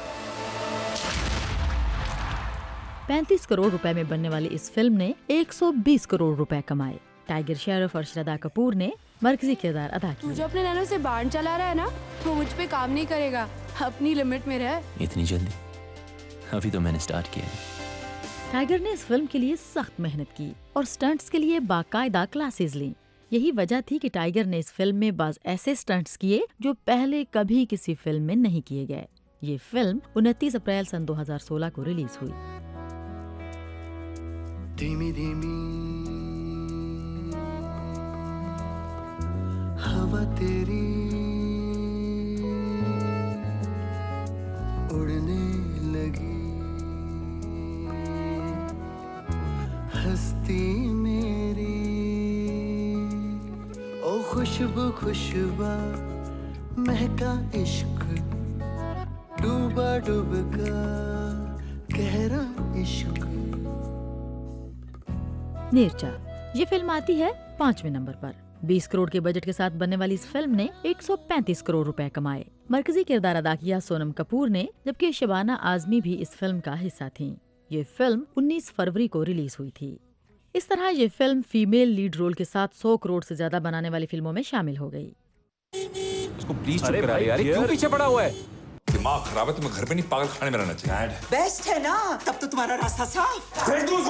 35 करोड़ रुपए में बनने वाली इस फिल्म ने 120 करोड़ रुपए कमाए। टाइगर श्रॉफ और श्रद्धा कपूर ने मरकजी किरदार अदा किया। तू जो अपने नैनो से बाण चला रहा है ना, वो मुझ पे काम नहीं करेगा। अपनी लिमिट में रह। इतनी जल्दी? अभी तो मैंने स्टार्ट किया। टाइगर ने इस फिल्म के लिए सख्त मेहनत की और स्टंट्स के लिए बाकायदा क्लासेस ली। यही वजह थी कि टाइगर ने इस फिल्म में बाज ऐसे स्टंट्स किए जो पहले कभी किसी फिल्म में नहीं किए गए। ये फिल्म 29 अप्रैल सन 2016 को रिलीज हुई। धीमी धीमी हवा तेरी उड़ने लगी, हस्ती मेरी ओ खुशबू खुशबा महका इश्क, डूबा डूबका गहरा इश्क। नीरजा, ये फिल्म आती है 5वें नंबर पर। 20 करोड़ के बजट के साथ बनने वाली इस फिल्म ने 135 करोड़ रुपए कमाए। मरकजी किरदार अदा किया सोनम कपूर ने, जबकि शबाना आजमी भी इस फिल्म का हिस्सा थीं। ये फिल्म 19 फरवरी को रिलीज हुई थी। इस तरह ये फिल्म फीमेल लीड रोल के साथ 100 करोड़ से ज्यादा बनाने वाली फिल्मों में शामिल हो गई। इसको प्लीज चुप करा यार, क्यों पीछे पड़ा हुआ है? दिमाग खराब है, तुम्हें घर पे नहीं पागल खाने में रहना चाहिए। बेस्ट है ना, तब तो तुम्हारा रास्ता साफ।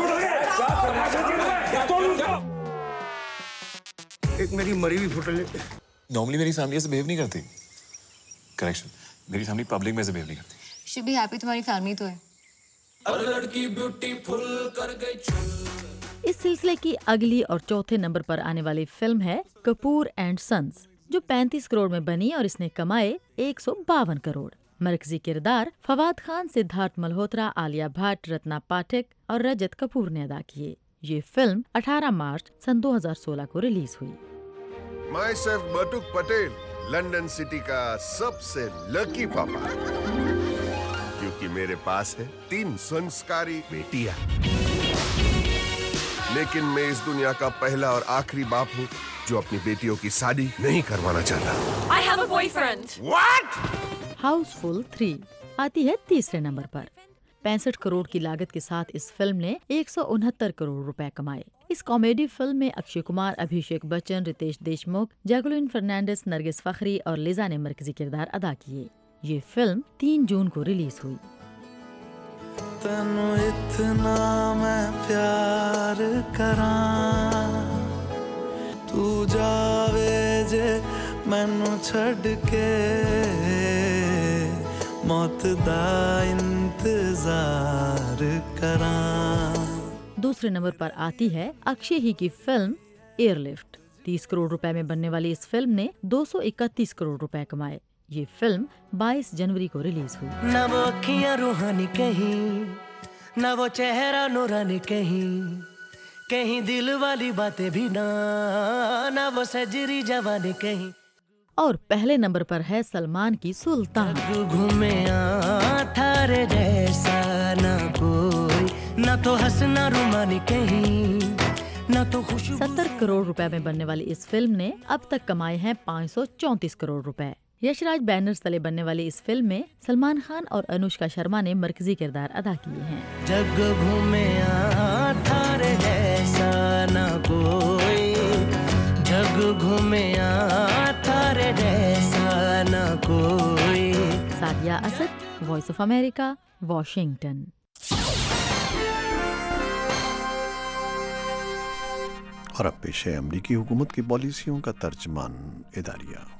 एक मेरी मरी हुई फोटो ले। नॉर्मली मेरी फैमिली ऐसे बिहेव नहीं करती। करेक्शन, मेरी फैमिली पब्लिक में ऐसे बिहेव नहीं करती। शुड बी हैप्पी, तुम्हारी फैमिली तो है। और लड़की ब्यूटीफुल कर गई। इस सिलसिले की अगली और चौथे नंबर पर आने वाली फिल्म है कपूर एंड सन्स, जो 35 करोड़ में बनी और इसने कमाए 152 करोड़। मरकजी किरदार फवाद खान, सिद्धार्थ मल्होत्रा, आलिया भट्ट, रत्ना पाठक और रजत कपूर ने अदा किए। ये फिल्म 18 मार्च सन 2016 को रिलीज हुई। Myself Batuk Patel, London city का सबसे लकी पापा, क्योंकि मेरे पास है 3 संस्कारी बेटियां। लेकिन मैं इस दुनिया का पहला और आखिरी बाप हूँ जो अपनी बेटियों की शादी नहीं करवाना चाहता। I have a boyfriend. What? Housefull 3 आती है 3रे नंबर पर। 65 करोड़ की लागत के साथ इस फिल्म ने 169 करोड़ रुपए कमाए। इस कॉमेडी फिल्म में अक्षय कुमार, अभिषेक बच्चन, रितेश देशमुख, जैकुलिन फर्नांडिस, नरगिस फखरी और लिजा ने मरकजी किरदार अदा किए। ये फिल्म 3 जून को रिलीज हुई। तनु इतना मैं प्यार करां, तू जावे जे मैनू छड़ के, मौत दा इंतजार करां। दूसरे नंबर पर आती है अक्षय ही की फिल्म एयरलिफ्ट। 30 करोड़ रुपए में बनने वाली इस फिल्म ने 231 करोड़ रुपए कमाए। ये फिल्म 22 जनवरी को रिलीज हुई। न वो अखियां रूहानी कहीं, न वो चेहरा नूरानी कहीं, कहीं दिल वाली बातें भी ना, न वो सजरी जवानी कहीं। और पहले नंबर पर है सलमान की सुल्तान। घूमे थारे जैसा ना कोई, ना तो हंसना रुमानी कहीं, ना तो खुश। 70 करोड़ रुपए में बनने वाली इस फिल्म ने अब तक कमाए हैं 534 करोड़ रुपए। यशराज बैनर्स तले बनने वाली इस फिल्म में सलमान खान और अनुष्का शर्मा ने मरकजी किरदार अदा किए हैं। जग घूमे थारे जैसा ना कोई, जग घूमे थारे जैसा ना कोई। Sadia Asad, voice of America, Washington. और अब पेश है अमरीकी हुकूमत की पॉलिसियों का तर्जमान इदारिया।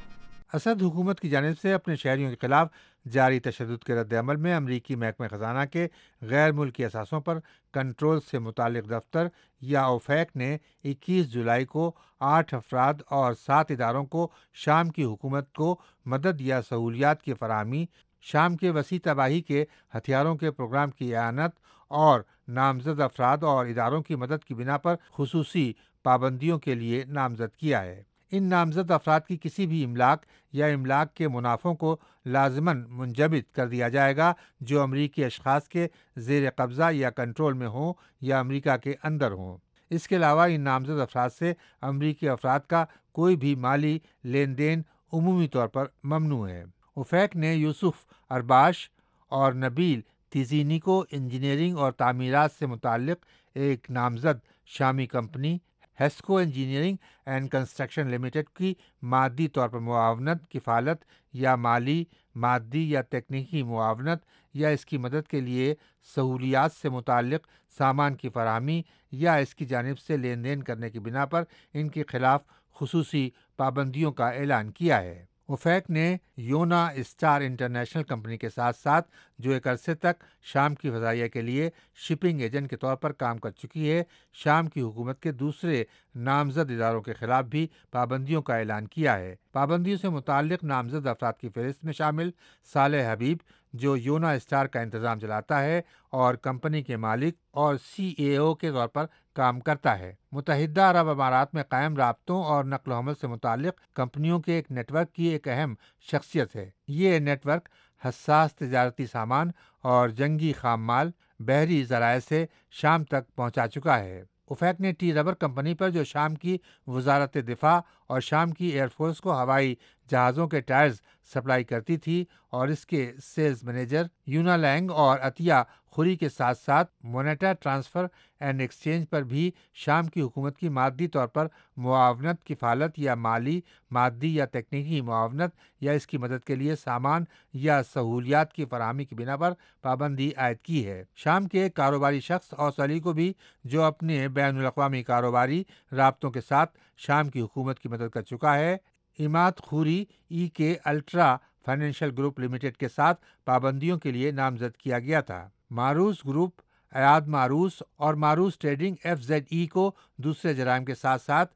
اسد حکومت کی جانب سے اپنے شہریوں کے خلاف جاری تشدد کے رد عمل میں امریکی محکمہ خزانہ کے غیر ملکی اثاثوں پر کنٹرول سے متعلق دفتر یا اوفیک نے 21 جولائی کو 8 افراد اور 7 اداروں کو شام کی حکومت کو مدد یا سہولیات کی فراہمی، شام کے وسیع تباہی کے ہتھیاروں کے پروگرام کی اعانت اور نامزد افراد اور اداروں کی مدد کی بنا پر خصوصی پابندیوں کے لیے نامزد کیا ہے۔ ان نامزد افراد کی کسی بھی املاک یا املاک کے منافعوں کو لازماً منجمد کر دیا جائے گا جو امریکی اشخاص کے زیر قبضہ یا کنٹرول میں ہوں یا امریکہ کے اندر ہوں۔ اس کے علاوہ ان نامزد افراد سے امریکی افراد کا کوئی بھی مالی لین دین عمومی طور پر ممنوع ہے۔ اوفیک نے یوسف ارباش اور نبیل تیزینی کو انجینئرنگ اور تعمیرات سے متعلق ایک نامزد شامی company Hesco engineering and construction limited کی مادی طور پر معاونت، کفالت یا مالی، مادی یا تکنیکی معاونت یا اس کی مدد کے لیے سہولیات سے متعلق سامان کی فراہمی یا اس کی جانب سے لین دین کرنے کی بنا پر ان کے خلاف خصوصی پابندیوں کا اعلان کیا ہے۔ اوفیک نے یونا اسٹار انٹرنیشنل کمپنی کے ساتھ ساتھ جو ایک عرصے تک شام کی فضائیہ کے لیے شپنگ ایجنٹ کے طور پر کام کر چکی ہے، شام کی حکومت کے دوسرے نامزد اداروں کے خلاف بھی پابندیوں کا اعلان کیا ہے۔ پابندیوں سے متعلق نامزد افراد کی فہرست میں شامل صالح حبیب جو یونا اسٹار کا انتظام چلاتا ہے اور کمپنی کے مالک اور CEO کے طور پر کام کرتا ہے۔ متحدہ عرب امارات میں قائم رابطوں اور نقل و حمل سے متعلق کمپنیوں کے ایک نیٹ ورک کی ایک اہم شخصیت ہے۔ یہ نیٹ ورک حساس تجارتی سامان اور جنگی خام مال بحری ذرائع سے شام تک پہنچا چکا ہے۔ اوفیک نے ٹی ربر کمپنی پر جو شام کی وزارت دفاع اور شام کی ایئر فورس کو ہوائی جہازوں کے ٹائرز سپلائی کرتی تھی اور اس کے سیلز مینیجر یونا لینگ اور عطیہ خوری کے ساتھ ساتھ مونیٹا ٹرانسفر اینڈ ایکسچینج پر بھی شام کی حکومت کی مادی طور پر معاونت، کفالت یا مالی، مادی یا تکنیکی معاونت یا اس کی مدد کے لیے سامان یا سہولیات کی فراہمی کی بنا پر پابندی عائد کی ہے۔ شام کے ایک کاروباری شخص اوس علی کو بھی جو اپنے بین الاقوامی کاروباری رابطوں کے ساتھ شام کی حکومت کی مدد کر چکا ہے، عماد خوری کے الٹرا فائنینشل گروپ لمیٹڈ کے ساتھ پابندیوں کے لیے نامزد کیا گیا تھا۔ معروض گروپ، ایاد معروض اور معروض ٹریڈنگ FZE کو دوسرے جرائم کے ساتھ ساتھ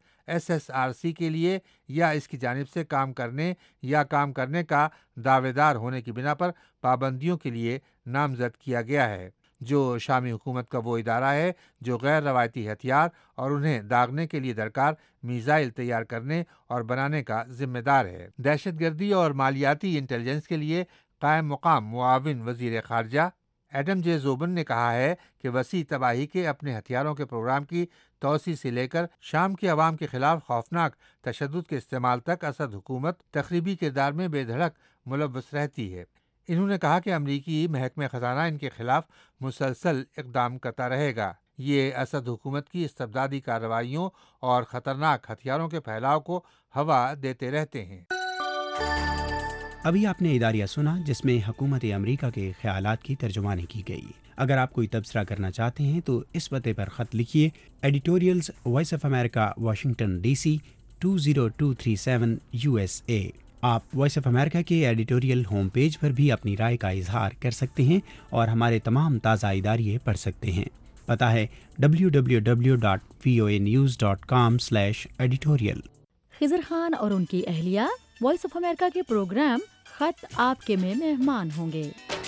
SSRC کے لیے یا اس کی جانب سے کام کرنے کا دعوے دار ہونے کی بنا پر پابندیوں کے لیے نامزد کیا گیا ہے، جو شامی حکومت کا وہ ادارہ ہے جو غیر روایتی ہتھیار اور انہیں داغنے کے لیے درکار میزائل تیار کرنے اور بنانے کا ذمہ دار ہے۔ دہشت گردی اور مالیاتی انٹیلیجنس کے لیے قائم مقام معاون وزیر خارجہ ایڈم جے زوبن نے کہا ہے کہ وسیع تباہی کے اپنے ہتھیاروں کے پروگرام کی توسیع سے لے کر شام کے عوام کے خلاف خوفناک تشدد کے استعمال تک اسد حکومت تخریبی کردار میں بے دھڑک ملوث رہتی ہے۔ انہوں نے کہا کہ امریکی محکمہ خزانہ ان کے خلاف مسلسل اقدام کرتا رہے گا۔ یہ اسد حکومت کی استبدادی کارروائیوں اور خطرناک ہتھیاروں کے پھیلاؤ کو ہوا دیتے رہتے ہیں۔ ابھی آپ نے اداریہ سنا جس میں حکومت امریکہ کے خیالات کی ترجمانی کی گئی۔ اگر آپ کوئی تبصرہ کرنا چاہتے ہیں تو اس پتے پر خط لکھیے، editorials voice of America, Washington DC 20237 USA۔ آپ وائس آف امریکہ کے ایڈیٹوریل ہوم پیج پر بھی اپنی رائے کا اظہار کر سکتے ہیں اور ہمارے تمام تازہ اداریے پڑھ سکتے ہیں۔ پتہ ہے www.voanews.com/editorial۔ خضر خان اور ان کی اہلیہ وائس آف امریکہ کے پروگرام خط آپ کے میں مہمان ہوں گے۔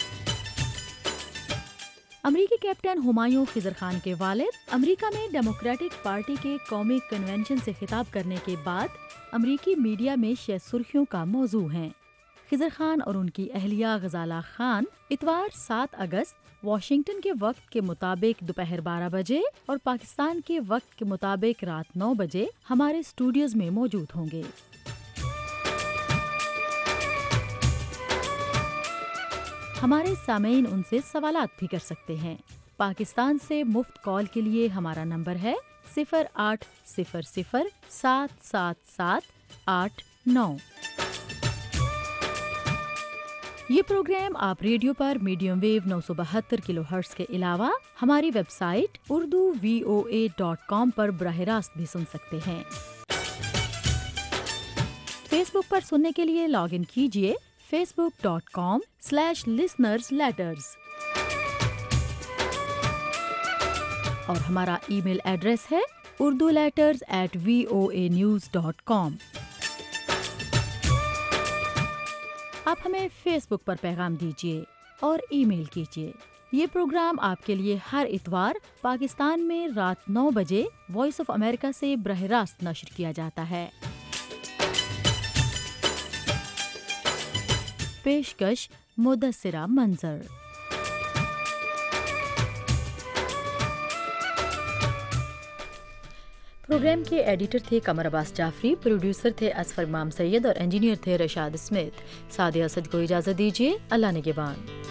امریکی کیپٹن ہمایوں خضر خان کے والد امریکہ میں ڈیموکریٹک پارٹی کے قومی کنونشن سے خطاب کرنے کے بعد امریکی میڈیا میں شہ سرخیوں کا موضوع ہیں۔ خضر خان اور ان کی اہلیہ غزالہ خان اتوار 7 اگست واشنگٹن کے وقت کے مطابق دوپہر 12 بجے اور پاکستان کے وقت کے مطابق رات 9 بجے ہمارے اسٹوڈیوز میں موجود ہوں گے۔ ہمارے سامعین ان سے سوالات بھی کر سکتے ہیں۔ پاکستان سے مفت کال کے لیے ہمارا نمبر ہے 0800-777-89۔ یہ پروگرام آپ ریڈیو پر میڈیم ویو 972 کلو ہرٹز کے علاوہ ہماری ویب سائٹ urduvoa.com پر براہ راست بھی سن سکتے ہیں۔ फेस बुक पर सुनने के लिए लॉग इन कीजिए facebook.com/listenersletters और हमारा ईमेल एड्रेस है urduletters@voanews.com। आप हमें फेसबुक पर पैगाम दीजिए और ईमेल कीजिए। ये प्रोग्राम आपके लिए हर इतवार पाकिस्तान में रात 9 बजे वॉइस ऑफ अमेरिका से बरह रास्त नश्र किया जाता है। पेशकश मुदस्सिरा मंजर। प्रोग्राम के एडिटर थे कमर अब्बास जाफरी, प्रोड्यूसर थे असफर इमाम सैयद और इंजीनियर थे रशाद स्मिथ। सादिया असद को इजाज़त दीजिए। अल्लाह निगहबान।